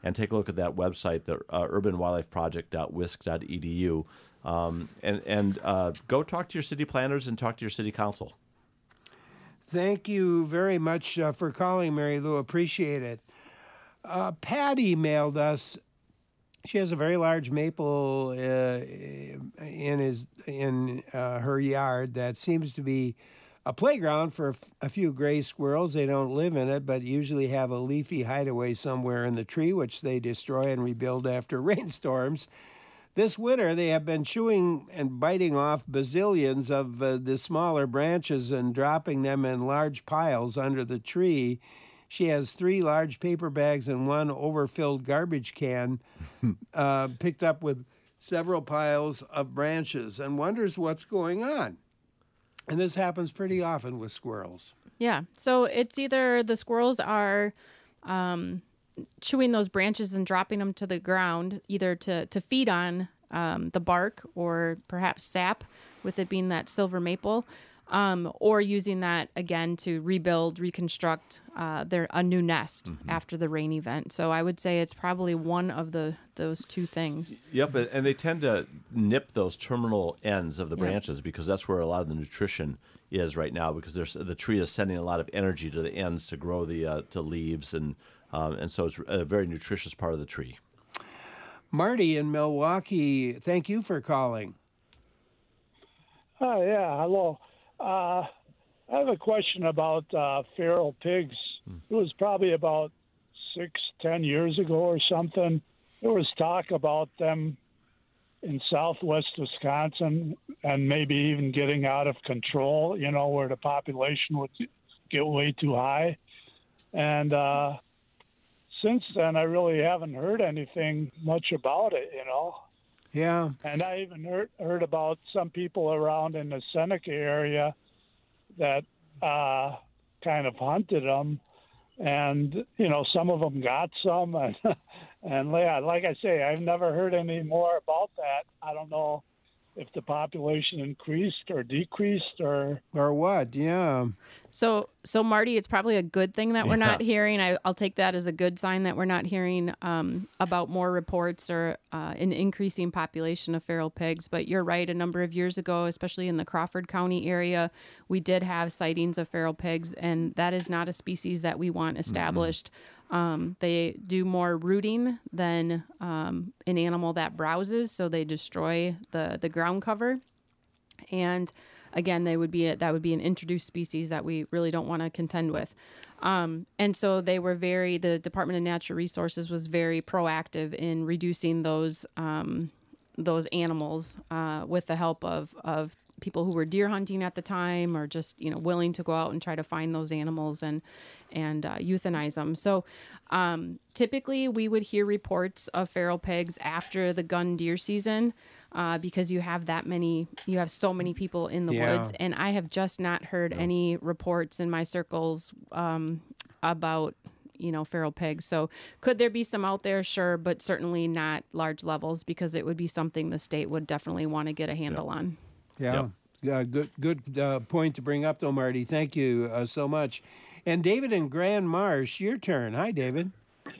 and take a look at that website, the uh, urban wildlife project dot wisc dot e d u, um, and, and uh, go talk to your city planners and talk to your city council. Thank you very much uh, for calling, Mary Lou. Appreciate it. Uh, Patty mailed us. She has a very large maple uh, in his in uh, her yard that seems to be a playground for a few gray squirrels. They don't live in it, but usually have a leafy hideaway somewhere in the tree, which they destroy and rebuild after rainstorms. This winter, they have been chewing and biting off bazillions of uh, the smaller branches and dropping them in large piles under the tree. She has three large paper bags and one overfilled garbage can uh, picked up with several piles of branches and wonders what's going on. And this happens pretty often with squirrels. Yeah. So it's either the squirrels are um, chewing those branches and dropping them to the ground, either to, to feed on um, the bark or perhaps sap, with it being that silver maple, um, or using that again to rebuild, reconstruct uh, their a new nest mm-hmm. after the rain event. So I would say it's probably one of the those two things. Yep, and they tend to nip those terminal ends of the Yep. branches because that's where a lot of the nutrition is right now, because there's the tree is sending a lot of energy to the ends to grow the uh, to leaves, and um, and so it's a very nutritious part of the tree. Marty in Milwaukee, thank you for calling. Oh, yeah, hello. Uh, I have a question about uh, feral pigs. It was probably about six, ten years ago or something. There was talk about them in southwest Wisconsin and maybe even getting out of control, you know, where the population would get way too high. And uh, since then, I really haven't heard anything much about it, you know. Yeah. And I even heard, heard about some people around in the Seneca area that uh, kind of hunted them. And, you know, some of them got some. And, and yeah, like I say, I've never heard any more about that. I don't know if the population increased or decreased or... Or what, yeah. So, so Marty, it's probably a good thing that we're Yeah. not hearing. I, I'll take that as a good sign that we're not hearing um, about more reports or uh, an increasing population of feral pigs. But you're right. A number of years ago, especially in the Crawford County area, we did have sightings of feral pigs, and that is not a species that we want established. Um, they do more rooting than um, an animal that browses, so they destroy the, the ground cover. And again, they would be a, that would be an introduced species that we really don't want to contend with. Um, and so they were very, the Department of Natural Resources was very proactive in reducing those um, those animals uh, with the help of of people who were deer hunting at the time, or just, you know, willing to go out and try to find those animals and and uh, euthanize them. So um, typically we would hear reports of feral pigs after the gun deer season uh, because you have that many, you have so many people in the Yeah. woods. And I have just not heard any reports in my circles um, about, you know, feral pigs. So could there be some out there? Sure, but certainly not large levels, because it would be something the state would definitely want to get a handle on. Yeah, yeah, good good uh, point to bring up, though, Marty. Thank you uh, so much. And David in Grand Marsh, your turn. Hi, David.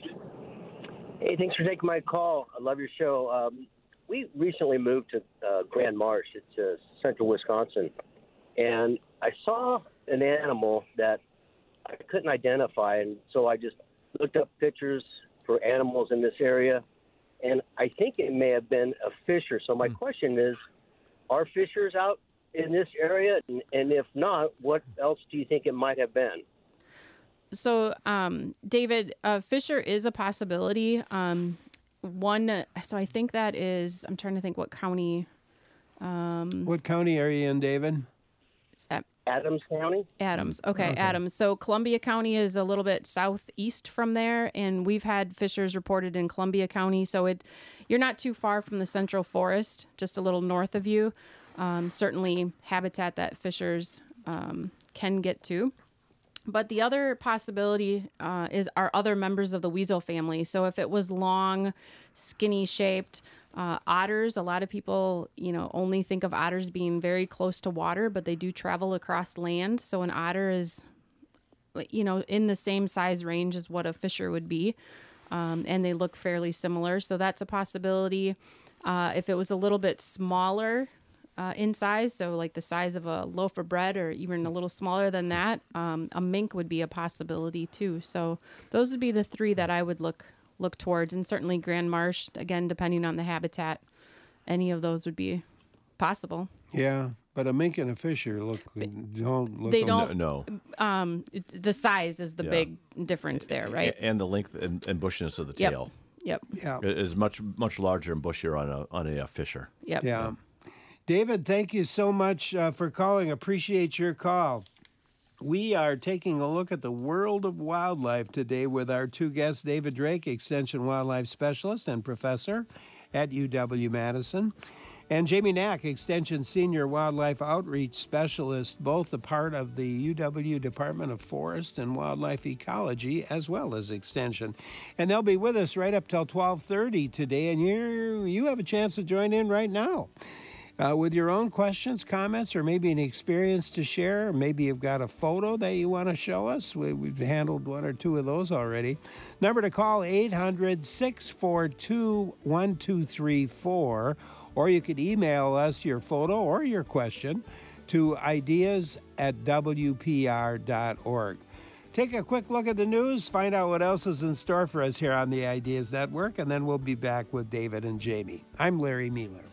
Hey, thanks for taking my call. I love your show. Um, we recently moved to uh, Grand Marsh. It's uh, central Wisconsin. And I saw an animal that I couldn't identify. And so I just looked up pictures for animals in this area. And I think it may have been a fisher. So my question is, are fishers out in this area? And, and if not, what else do you think it might have been? So, um, David, uh, Fisher is a possibility. Um, one, so I think that is, I'm trying to think what county. Um, What county are you in, David? is that Adams County? Adams. Okay, Okay. Adams. So Columbia County is a little bit southeast from there, and we've had fishers reported in Columbia County. So it, you're not too far from the Central Forest, just a little north of you. Um, certainly habitat that fishers um, can get to. But the other possibility uh, is are other members of the weasel family. So if it was long, skinny shaped, uh, otters, a lot of people, you know, only think of otters being very close to water, but they do travel across land. So an otter is, you know, in the same size range as what a fisher would be. um, and they look fairly similar. So that's a possibility. Uh, if it was a little bit smaller uh, in size, so like the size of a loaf of bread or even a little smaller than that, um, a mink would be a possibility too. So those would be the three that I would look look towards. And certainly Grand Marsh, again, depending on the habitat, any of those would be possible. Yeah, but a mink and a fisher look don't look. They don't. No. Um, it, the size is the Yeah. big difference there, right? And the length and, and bushiness of the Yep. tail. Yep. Yeah. It is much much larger and bushier on a on a, uh fisher. Yep. Yeah. David, thank you so much uh, for calling. Appreciate your call. We are taking a look at the world of wildlife today with our two guests, David Drake, Extension Wildlife Specialist and Professor at U W-Madison, and Jamie Knack, Extension Senior Wildlife Outreach Specialist, both a part of the U W Department of Forest and Wildlife Ecology, as well as Extension. And they'll be with us right up till twelve thirty today, and you you have a chance to join in right now. Uh, with your own questions, comments, or maybe an experience to share. Maybe you've got a photo that you want to show us. We, we've handled one or two of those already. Number to call, eight hundred, six four two, one two three four. Or you could email us your photo or your question to ideas at w p r dot org. Take a quick look at the news, find out what else is in store for us here on the Ideas Network, and then we'll be back with David and Jamie. I'm Larry Mueller.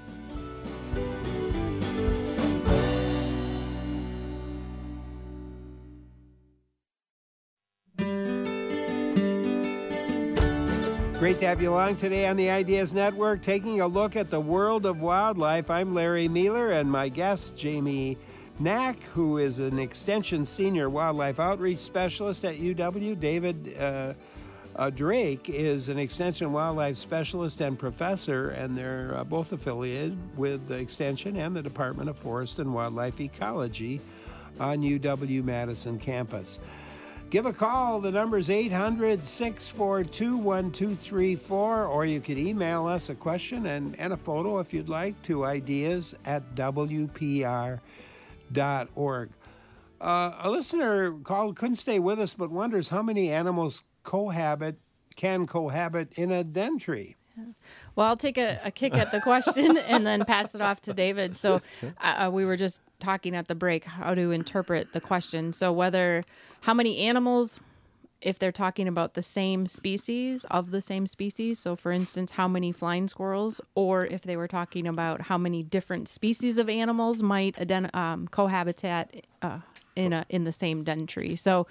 Great to have you along today on the Ideas Network, taking a look at the world of wildlife. I'm Larry Mueller, and my guest, Jamie Knack, who is an Extension Senior Wildlife Outreach Specialist at U W. David uh, uh, Drake is an Extension Wildlife Specialist and Professor, and they're uh, both affiliated with the Extension and the Department of Forest and Wildlife Ecology on U W-Madison campus. Give a call. The number's eight hundred, six four two, one two three four, or you could email us a question and, and a photo if you'd like to ideas at w p r dot org. Uh, a listener called, couldn't stay with us, but wonders how many animals cohabit, can cohabit in a den tree. Well, I'll take a, a kick at the question and then pass it off to David. So uh, we were just talking at the break how to interpret the question. So whether, how many animals, if they're talking about the same species, of the same species. So for instance, how many flying squirrels, or if they were talking about how many different species of animals might ident- um, cohabitat uh, in a in the same den tree. So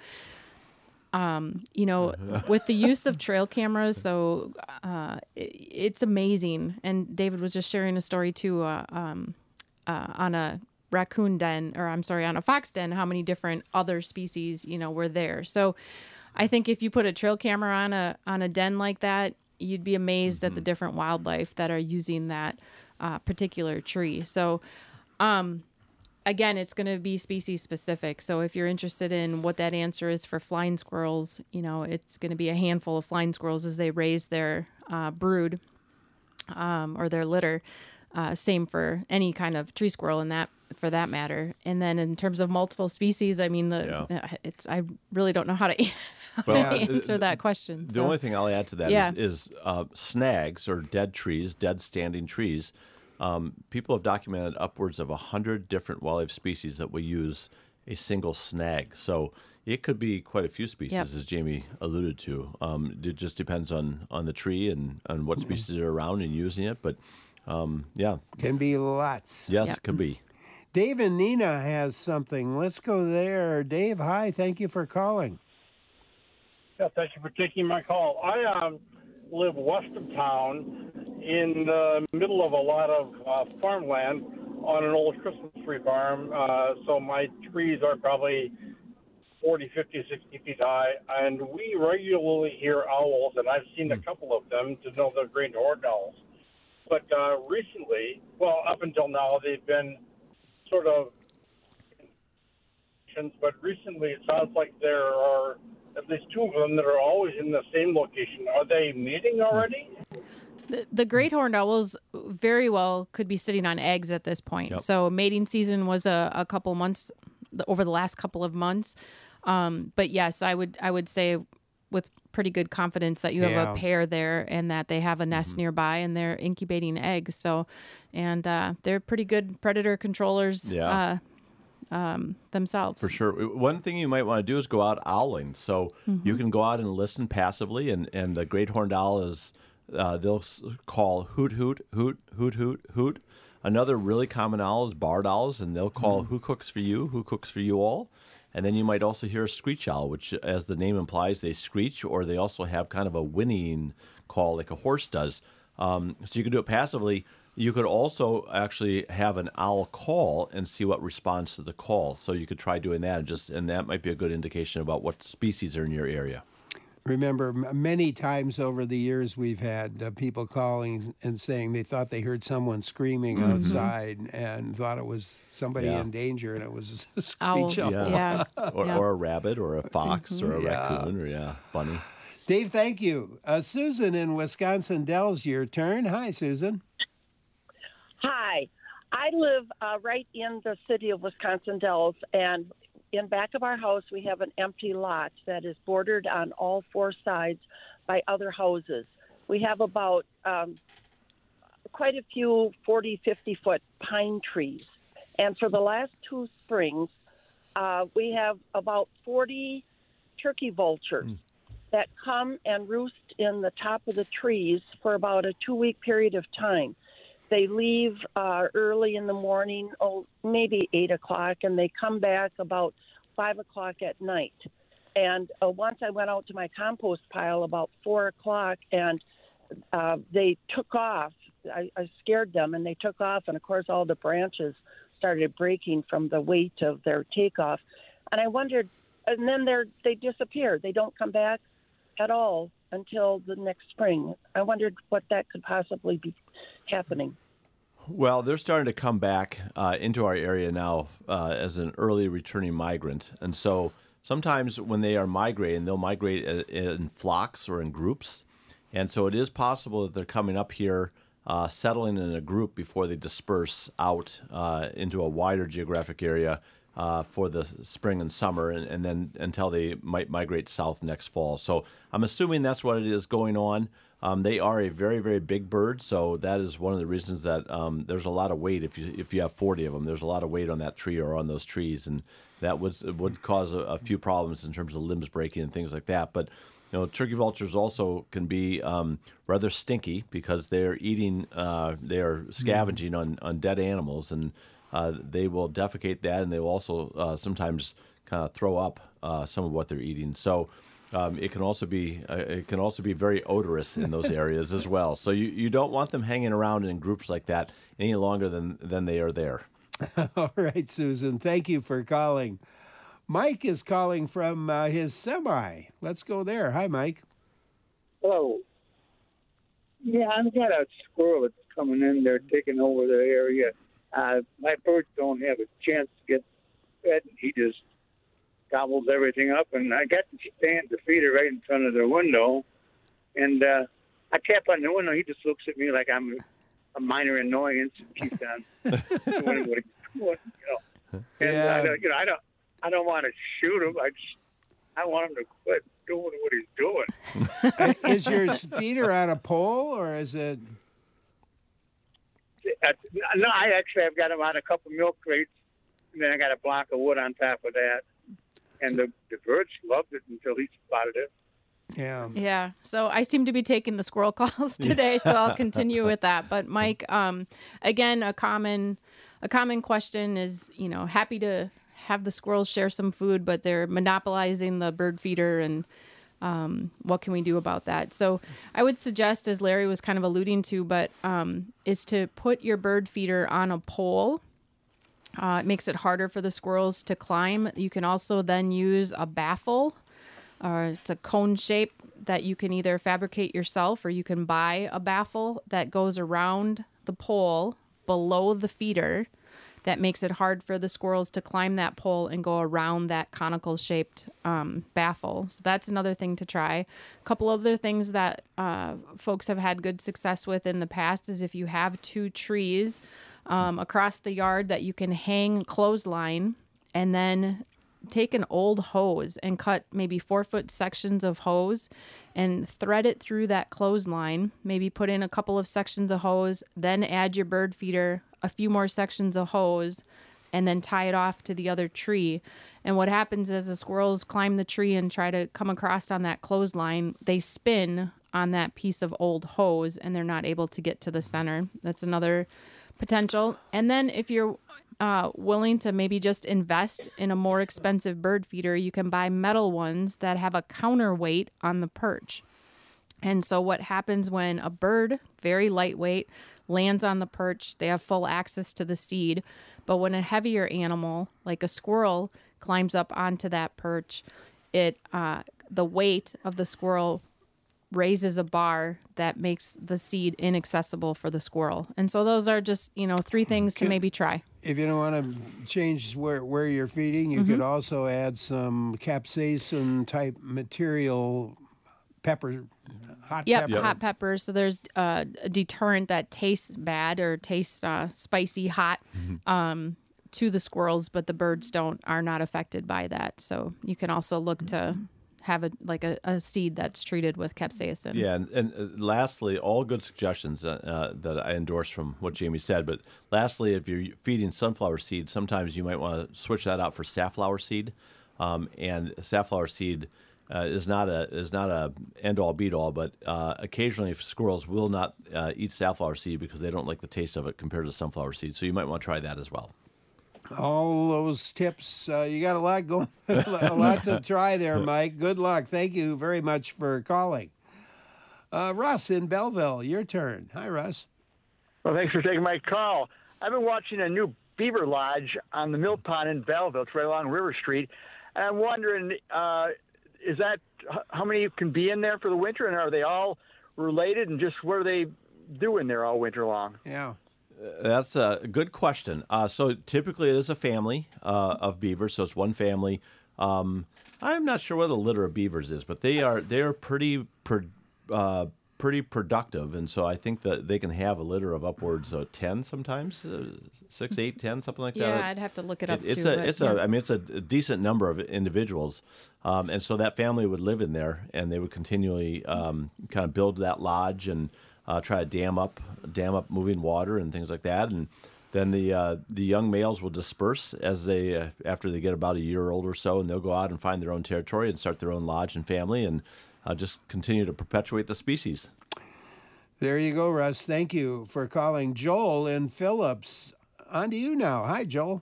Um, you know, with the use of trail cameras, so uh, it, it's amazing. And David was just sharing a story too uh, um, uh, on a raccoon den, or I'm sorry, on a fox den, how many different other species, you know, were there. So I think if you put a trail camera on a on a den like that, you'd be amazed mm-hmm. at the different wildlife that are using that uh, particular tree. So, um, Again, it's going to be species specific. So if you're interested in what that answer is for flying squirrels, you know, it's going to be a handful of flying squirrels as they raise their uh, brood um, or their litter. Uh, same for any kind of tree squirrel in that, for that matter. And then in terms of multiple species, I mean, the yeah. it's I really don't know how to, how well, to answer uh, that question. The so. only thing I'll add to that yeah. is, is uh, snags or dead trees, dead standing trees. Um, people have documented upwards of one hundred different wildlife species that will use a single snag. So it could be quite a few species, yep. as Jamie alluded to. Um, it just depends on, on the tree and on what species are around and using it. But, um, yeah. Can be lots. Yes, yep. it can be. Dave and Nina has something. Let's go there. Dave, hi. Thank you for calling. Yeah, thank you for taking my call. I um, live west of town in the middle of a lot of uh, farmland on an old Christmas tree farm. Uh, so my trees are probably forty, fifty, sixty feet high. And we regularly hear owls, and I've seen a couple of them to know they're great horned owls. But uh, recently, well, up until now, they've been sort of, but recently it sounds like there are at least two of them that are always in the same location. Are they mating already? The, the great horned owls very well could be sitting on eggs at this point. Yep. So mating season was a, a couple months over the last couple of months. Um, but yes, I would I would say with pretty good confidence that you have Yeah. a pair there and that they have a nest Mm-hmm. nearby and they're incubating eggs. So, and uh, they're pretty good predator controllers Yeah. uh, um, themselves. For sure. One thing you might want to do is go out owling. So you Mhm. can go out and listen passively, and, and the great horned owl is, uh, they'll s- call hoot, hoot, hoot, hoot, hoot, hoot. Another really common owl is barred owls, and they'll call who cooks for you, who cooks for you all. And then you might also hear a screech owl, which, as the name implies, they screech, or they also have kind of a whinnying call like a horse does. Um, so you can do it passively. You could also actually have an owl call and see what responds to the call. So you could try doing that, and just and that might be a good indication about what species are in your area. Remember, m- many times over the years, we've had uh, people calling and saying they thought they heard someone screaming Mhm. outside and thought it was somebody Yeah. in danger, and it was a screech Owls, owl. yeah. or, Yeah. or a rabbit, or a fox, or a Yeah. raccoon, or yeah, bunny. Dave, thank you. Uh, Susan in Wisconsin Dells, your turn. Hi, Susan. Hi, I live uh, right in the city of Wisconsin Dells, and in back of our house we have an empty lot that is bordered on all four sides by other houses. We have about um, quite a few forty, fifty foot pine trees, and for the last two springs, uh, we have about forty turkey vultures that come and roost in the top of the trees for about a two-week period of time. They leave uh, early in the morning, oh, maybe eight o'clock, and they come back about five o'clock at night. And uh, once I went out to my compost pile about four o'clock, and uh, they took off. I, I scared them, and they took off, and of course all the branches started breaking from the weight of their takeoff. And I wondered, and then they're they disappear. They don't come back at all until the next spring. I wondered what that could possibly be happening. Well, they're starting to come back uh, into our area now uh, as an early returning migrant. And so sometimes when they are migrating, they'll migrate i- in flocks or in groups. And so it is possible that they're coming up here, uh, settling in a group before they disperse out uh, into a wider geographic area uh, for the spring and summer, and, and then until they might migrate south next fall. So I'm assuming that's what it is going on. Um, they are a very, very big bird, so that is one of the reasons that um, there's a lot of weight. If you if you have forty of them, there's a lot of weight on that tree or on those trees, and that would would cause a, a few problems in terms of limbs breaking and things like that. But you know, turkey vultures also can be um, rather stinky because they're eating, uh, they're scavenging on, on dead animals, and uh, they will defecate that, and they will also uh, sometimes kind of throw up uh, some of what they're eating. So. Um, it can also be uh, it can also be very odorous in those areas as well. So you, you don't want them hanging around in groups like that any longer than, than they are there. All right, Susan. Thank you for calling. Mike is calling from uh, his semi. Let's go there. Hi, Mike. Hello. Yeah, I've got a squirrel that's coming in there, taking over the area. Uh, my birds don't have a chance to get fed. He just gobbles everything up, and I got to stand the feeder right in front of the window, and uh, I tap on the window. He just looks at me like I'm a minor annoyance and keeps on doing what he's doing, you know. And Yeah. I don't, you know, I don't, I don't want to shoot him. I just, I want him to quit doing what he's doing. Is your feeder on a pole or is it? Uh, No, I actually have got him on a couple milk crates, and then I got a block of wood on top of that. And the, the birds loved it until he spotted it. Yeah. Yeah. So I seem to be taking the squirrel calls today, so I'll continue with that. But Mike, um, again, a common, a common question is, you know, happy to have the squirrels share some food, but they're monopolizing the bird feeder, and um, what can we do about that? So I would suggest, as Larry was kind of alluding to, but um, is to put your bird feeder on a pole. Uh, it makes it harder for the squirrels to climb. You can also then use a baffle, or it's a cone shape that you can either fabricate yourself, or you can buy a baffle that goes around the pole below the feeder. That makes it hard for the squirrels to climb that pole and go around that conical shaped um, baffle. So that's another thing to try. A couple other things that uh, folks have had good success with in the past is if you have two trees um, across the yard that you can hang clothesline, and then take an old hose and cut maybe four foot sections of hose and thread it through that clothesline. Maybe put in a couple of sections of hose, then add your bird feeder, a few more sections of hose, and then tie it off to the other tree. And what happens is the squirrels climb the tree and try to come across on that clothesline. They spin on that piece of old hose and they're not able to get to the center. That's another potential. And then if you're uh, willing to maybe just invest in a more expensive bird feeder, you can buy metal ones that have a counterweight on the perch. And so what happens when a bird, very lightweight, lands on the perch, they have full access to the seed. But when a heavier animal, like a squirrel, climbs up onto that perch, it uh, the weight of the squirrel raises a bar that makes the seed inaccessible for the squirrel. And so those are just, you know, three things to maybe try. If you don't want to change where, where you're feeding, you Mm-hmm. could also add some capsaicin type material, pepper, hot Yep, pepper. hot peppers. So there's uh, a deterrent that tastes bad or tastes uh, spicy, hot um, to the squirrels, but the birds don't are not affected by that. So you can also look to have a like a, a seed that's treated with capsaicin. Yeah, and, and uh, lastly, all good suggestions uh, uh, that I endorse from what Jamie said. But lastly, if you're feeding sunflower seed, sometimes you might want to switch that out for safflower seed. Um, and safflower seed uh, is not a is not a end all beat all, but uh, occasionally squirrels will not uh, eat safflower seed because they don't like the taste of it compared to sunflower seed. So you might want to try that as well. All those tips, uh, you got a lot going, a lot to try there, Mike. Good luck. Thank you very much for calling. Uh, Russ in Belleville, your turn. Hi, Russ. Well, thanks for taking my call. I've been watching a new beaver lodge on the Mill Pond in Belleville. It's right along River Street. And I'm wondering, uh, is that how many can be in there for the winter? And are they all related? And just what are they doing there all winter long? Yeah. That's a good question. Uh, so typically it is a family uh, of beavers, so it's one family. Um, I'm not sure what the litter of beavers is, but they are they are pretty pro, uh, pretty productive, and so I think that they can have a litter of upwards of ten sometimes, uh, six, eight, ten, something like that. Yeah, I'd have to look it up It, it's too. a but it's yeah. a I mean it's a decent number of individuals, um, and so that family would live in there, and they would continually um, kind of build that lodge and. Uh, try to dam up, dam up moving water and things like that, and then the uh, the young males will disperse as they uh, after they get about a year old or so, and they'll go out and find their own territory and start their own lodge and family, and uh, just continue to perpetuate the species. There you go, Russ. Thank you for calling. Joel in Phillips, on to you now. Hi, Joel.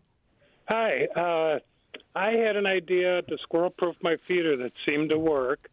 Hi. Uh, I had an idea to squirrel-proof my feeder that seemed to work.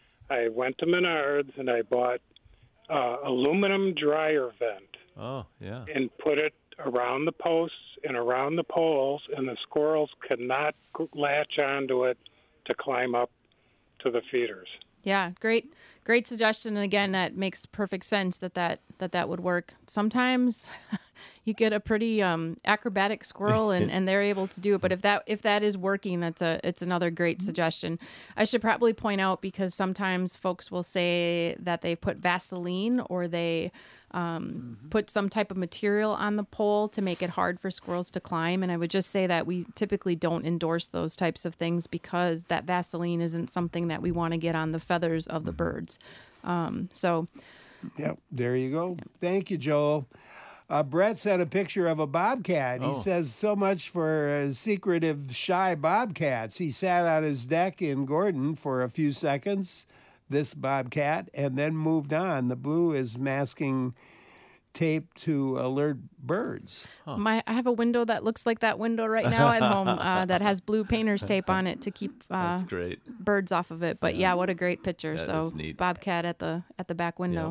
I went to Menards and I bought Uh, aluminum dryer vent Oh, yeah. and put it around the posts and around the poles, and the squirrels could not latch onto it to climb up to the feeders. Yeah, great, great suggestion. And again, that makes perfect sense that that, that, that would work. Sometimes you get a pretty um, acrobatic squirrel, and, and they're able to do it. But if that if that is working, that's a it's another great suggestion. I should probably point out, because sometimes folks will say that they put Vaseline or they um, put some type of material on the pole to make it hard for squirrels to climb. And I would just say that we typically don't endorse those types of things, because that Vaseline isn't something that we want to get on the feathers of the birds. Um, so, Yep, there you go. Thank you, Joel. Uh, Brett sent a picture of a bobcat. He Oh. says, so much for uh, secretive, shy bobcats. He sat on his deck in Gordon for a few seconds, this bobcat, and then moved on. The blue is masking tape to alert birds. my I have a window that looks like that window right now at home uh, that has blue painter's tape on it to keep uh, That's great. birds off of it. But yeah, what a great picture. That so is neat. bobcat at the at the back window.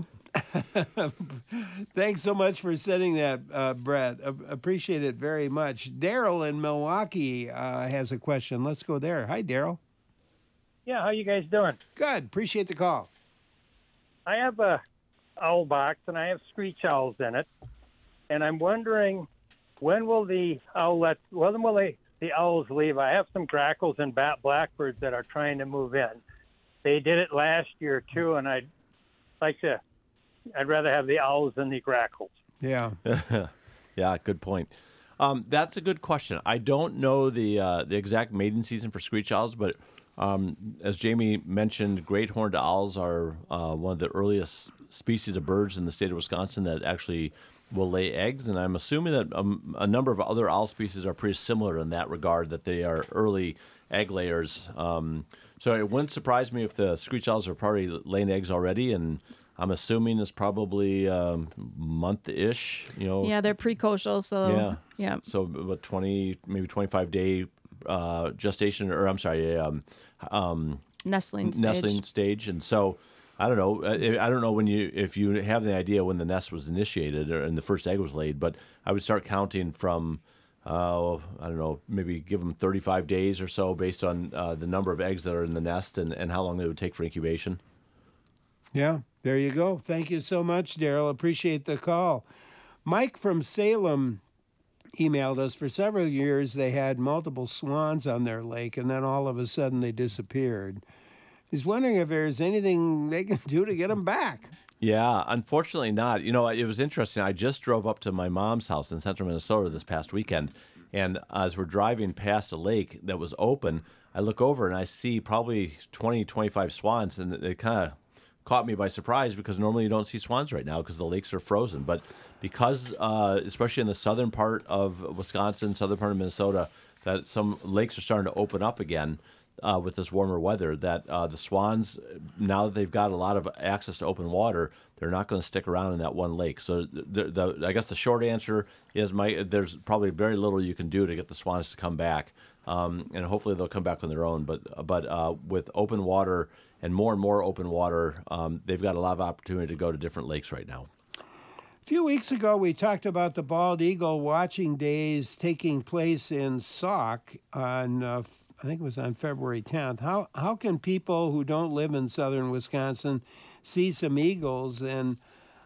Thanks so much for sending that, uh, Brett. A- appreciate it very much. Daryl in Milwaukee uh, has a question. Let's go there. Hi, Daryl. Yeah, how you guys doing? Good. Appreciate the call. I have a owl box and I have screech owls in it, and I'm wondering when will the owlets, when will they, the owls leave? I have some grackles and bat blackbirds that are trying to move in. They did it last year too, and I'd like to. I'd rather have the owls than the grackles. Yeah. Yeah, good point. Um, that's a good question. I don't know the uh, the exact mating season for screech owls, but um, as Jamie mentioned, great horned owls are uh, one of the earliest species of birds in the state of Wisconsin that actually will lay eggs, and I'm assuming that um, a number of other owl species are pretty similar in that regard, that they are early egg layers. Um, so it wouldn't surprise me if the screech owls are probably laying eggs already, and I'm assuming it's probably um, month-ish, you know. Yeah, they're precocial, so yeah, yeah. So about twenty, maybe twenty-five day uh, gestation, or I'm sorry, um, um, nestling stage. nestling stage, and so I don't know. I, I don't know when you if you have the idea when the nest was initiated or, and the first egg was laid, but I would start counting from. Uh, I don't know, maybe give them thirty-five days or so based on uh, the number of eggs that are in the nest and, and how long it would take for incubation. Yeah, there you go. Thank you so much, Daryl. Appreciate the call. Mike from Salem emailed us. For several years, they had multiple swans on their lake, and then all of a sudden they disappeared. He's wondering if there's anything they can do to get them back. Yeah, unfortunately not. You know, it was interesting. I just drove up to my mom's house in central Minnesota this past weekend, and as we're driving past a lake that was open, I look over and I see probably twenty, twenty-five swans, and it kind of caught me by surprise because normally you don't see swans right now because the lakes are frozen. But because, uh, especially in the southern part of Wisconsin, southern part of Minnesota, that some lakes are starting to open up again, Uh, with this warmer weather, that uh, the swans, now that they've got a lot of access to open water, they're not going to stick around in that one lake. So the, the, I guess the short answer is, my, there's probably very little you can do to get the swans to come back, um, and hopefully they'll come back on their own. But but uh, with open water and more and more open water, um, they've got a lot of opportunity to go to different lakes right now. A few weeks ago, we talked about the bald eagle watching days taking place in Sauk on uh, I think it was on February tenth. How how can people who don't live in southern Wisconsin see some eagles? And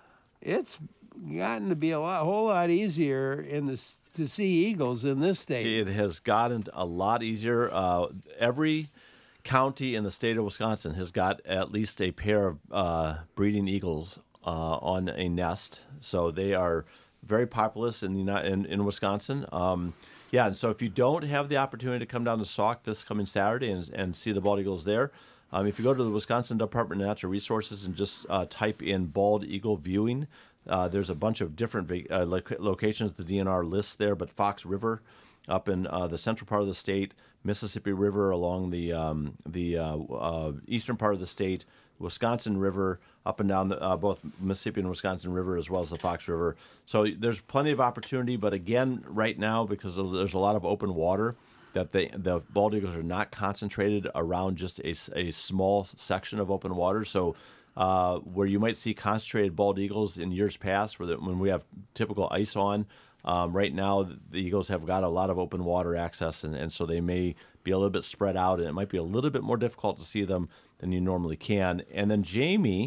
it's gotten to be a lot, whole lot easier in this to see eagles in this state. It has gotten a lot easier. Uh, every county in the state of Wisconsin has got at least a pair of uh, breeding eagles uh, on a nest, so they are very populous in the in, in Wisconsin. Um, Yeah, and so if you don't have the opportunity to come down to Sauk this coming Saturday and, and see the bald eagles there, um, if you go to the Wisconsin Department of Natural Resources and just uh, type in bald eagle viewing, uh, there's a bunch of different va- uh, lo- locations the D N R lists there, but Fox River up in uh, the central part of the state, Mississippi River along the um, the uh, uh, eastern part of the state, Wisconsin River up and down the, uh, both Mississippi and Wisconsin River, as well as the Fox River. So there's plenty of opportunity, but again, right now, because of, there's a lot of open water, that they, the bald eagles are not concentrated around just a, a small section of open water. So uh, where you might see concentrated bald eagles in years past, where the, when we have typical ice on, um, right now the eagles have got a lot of open water access, and, and so they may be a little bit spread out, and it might be a little bit more difficult to see them than you normally can. And then Jamie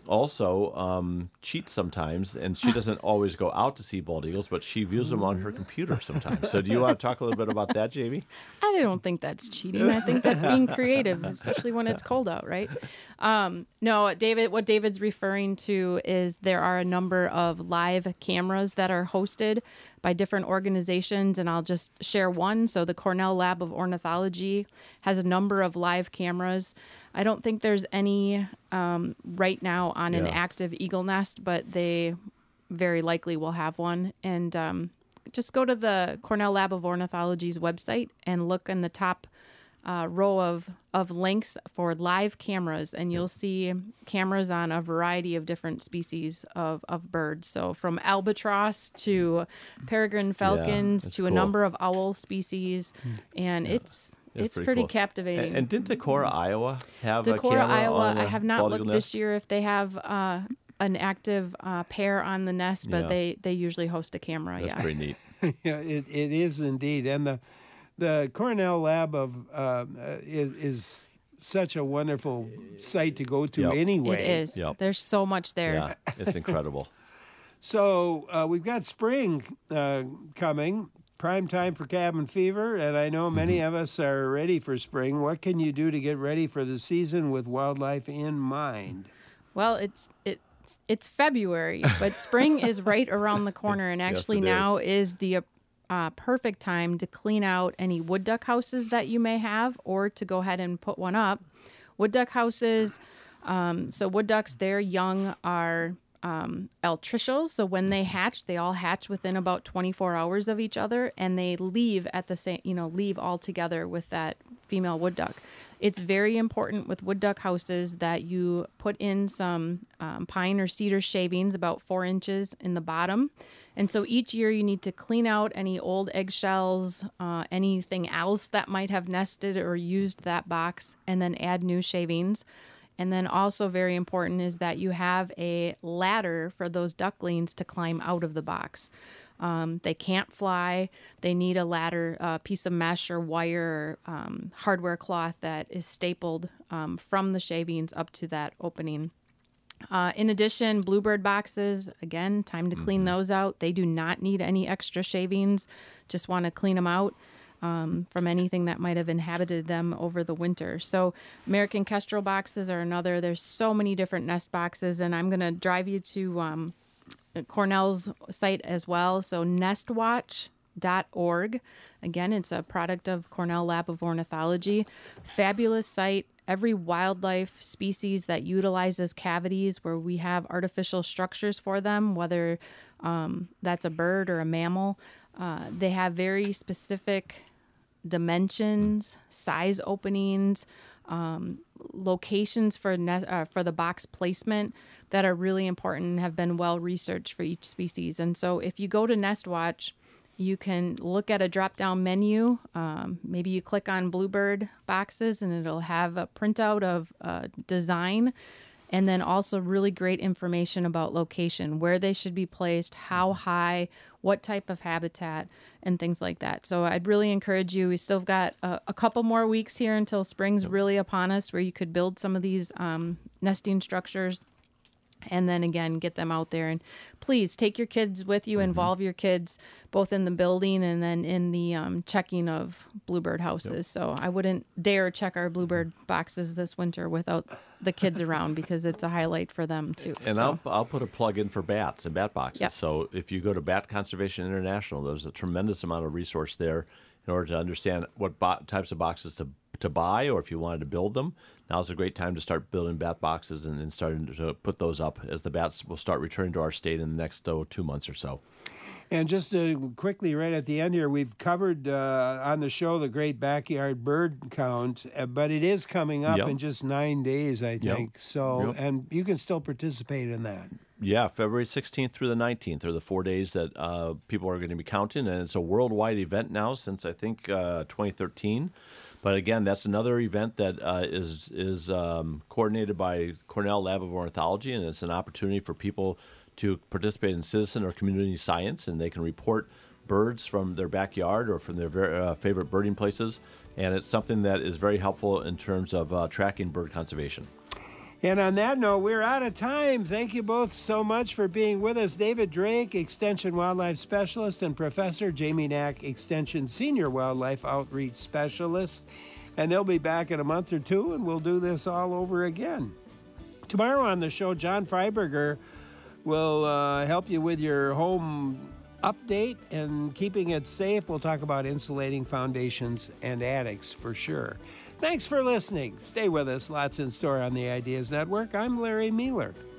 also um, cheats sometimes, and she doesn't always go out to see bald eagles, but she views them on her computer sometimes. So do you want to talk a little bit about that, Jamie? I don't think that's cheating. I think that's being creative, especially when it's cold out, right? Um, no, David, what David's referring to is there are a number of live cameras that are hosted by different organizations, and I'll just share one. So the Cornell Lab of Ornithology has a number of live cameras. I don't think there's any um, right now on an Yeah. active eagle nest, but they very likely will have one. And um, just go to the Cornell Lab of Ornithology's website and look in the top uh, row of, of links for live cameras, and you'll see cameras on a variety of different species of, of birds. So from albatross to peregrine falcons that's to a cool. number of owl species, and it's it's pretty, cool. captivating. And, and didn't Decorah, Iowa have a Decorah, camera Iowa, on I the have not bald looked eagle this nest? year if they have uh, an active uh, pair on the nest, but Yeah. they, they usually host a camera. That's yeah, pretty neat. Yeah, it, it is indeed. And the the Cornell Lab of uh, is, is such a wonderful site to go to Yep. anyway. It is. Yep. There's so much there. Yeah, it's incredible. So uh, we've got spring uh, coming, prime time for cabin fever, and I know many Mm-hmm. of us are ready for spring. What can you do to get ready for the season with wildlife in mind? Well, it's it's it's February, but spring is right around the corner, and Yes, actually it now is the ap- uh, perfect time to clean out any wood duck houses that you may have, or to go ahead and put one up. Wood duck houses, um, so wood ducks, their young are um, altricial. So when they hatch, they all hatch within about twenty-four hours of each other, and they leave at the same, you know, leave all together with that female wood duck. It's very important with wood duck houses that you put in some um, pine or cedar shavings about four inches in the bottom. And so each year you need to clean out any old eggshells, uh, anything else that might have nested or used that box, and then add new shavings. And then also very important is that you have a ladder for those ducklings to climb out of the box. Um, they can't fly. They need a ladder, a piece of mesh or wire or um, hardware cloth that is stapled um, from the shavings up to that opening. Uh, in addition, bluebird boxes, again, time to clean mm-hmm. those out. They do not need any extra shavings. Just want to clean them out um, from anything that might have inhabited them over the winter. So American kestrel boxes are another. There's so many different nest boxes, and I'm going to drive you to um, Cornell's site as well. So nest watch dot org. Again, it's a product of Cornell Lab of Ornithology. Fabulous site. Every wildlife species that utilizes cavities where we have artificial structures for them, whether um, that's a bird or a mammal, uh, they have very specific dimensions, size openings, um, locations for ne- uh, for the box placement that are really important and have been well researched for each species. And so if you go to NestWatch, you can look at a drop-down menu. Um, maybe you click on bluebird boxes and it'll have a printout of uh, design, and then also really great information about location, where they should be placed, how high, what type of habitat, and things like that. So I'd really encourage you. We still got a, a couple more weeks here until spring's really upon us, where you could build some of these um, nesting structures. And then again, get them out there. And please take your kids with you, mm-hmm. involve your kids both in the building and then in the um, checking of bluebird houses. Yep. So I wouldn't dare check our bluebird boxes this winter without the kids around, because it's a highlight for them too. And so. I'll, I'll put a plug in for bats and bat boxes. Yes. So if you go to Bat Conservation International, there's a tremendous amount of resource there in order to understand what bo- types of boxes to to buy, or if you wanted to build them. Now's a great time to start building bat boxes and, and starting to put those up, as the bats will start returning to our state in the next oh, two months or so. And just to quickly, right at the end here, we've covered uh, on the show the Great Backyard Bird Count, uh, but it is coming up Yep. in just nine days, I think. Yep. So, Yep. and you can still participate in that. Yeah, February sixteenth through the nineteenth are the four days that uh, people are going to be counting, and it's a worldwide event now since, I think, uh, twenty thirteen. But again, that's another event that uh, is is um, coordinated by Cornell Lab of Ornithology, and it's an opportunity for people to participate in citizen or community science, and they can report birds from their backyard or from their ver- uh, favorite birding places, and it's something that is very helpful in terms of uh, tracking bird conservation. And on that note, we're out of time. Thank you both so much for being with us. David Drake, Extension Wildlife Specialist, and Professor Jamie Knack, Extension Senior Wildlife Outreach Specialist. And they'll be back in a month or two, and we'll do this all over again. Tomorrow on the show, John Freiberger will uh, help you with your home update and keeping it safe. We'll talk about insulating foundations and attics for sure. Thanks for listening. Stay with us. Lots in store on the Ideas Network. I'm Larry Mueller.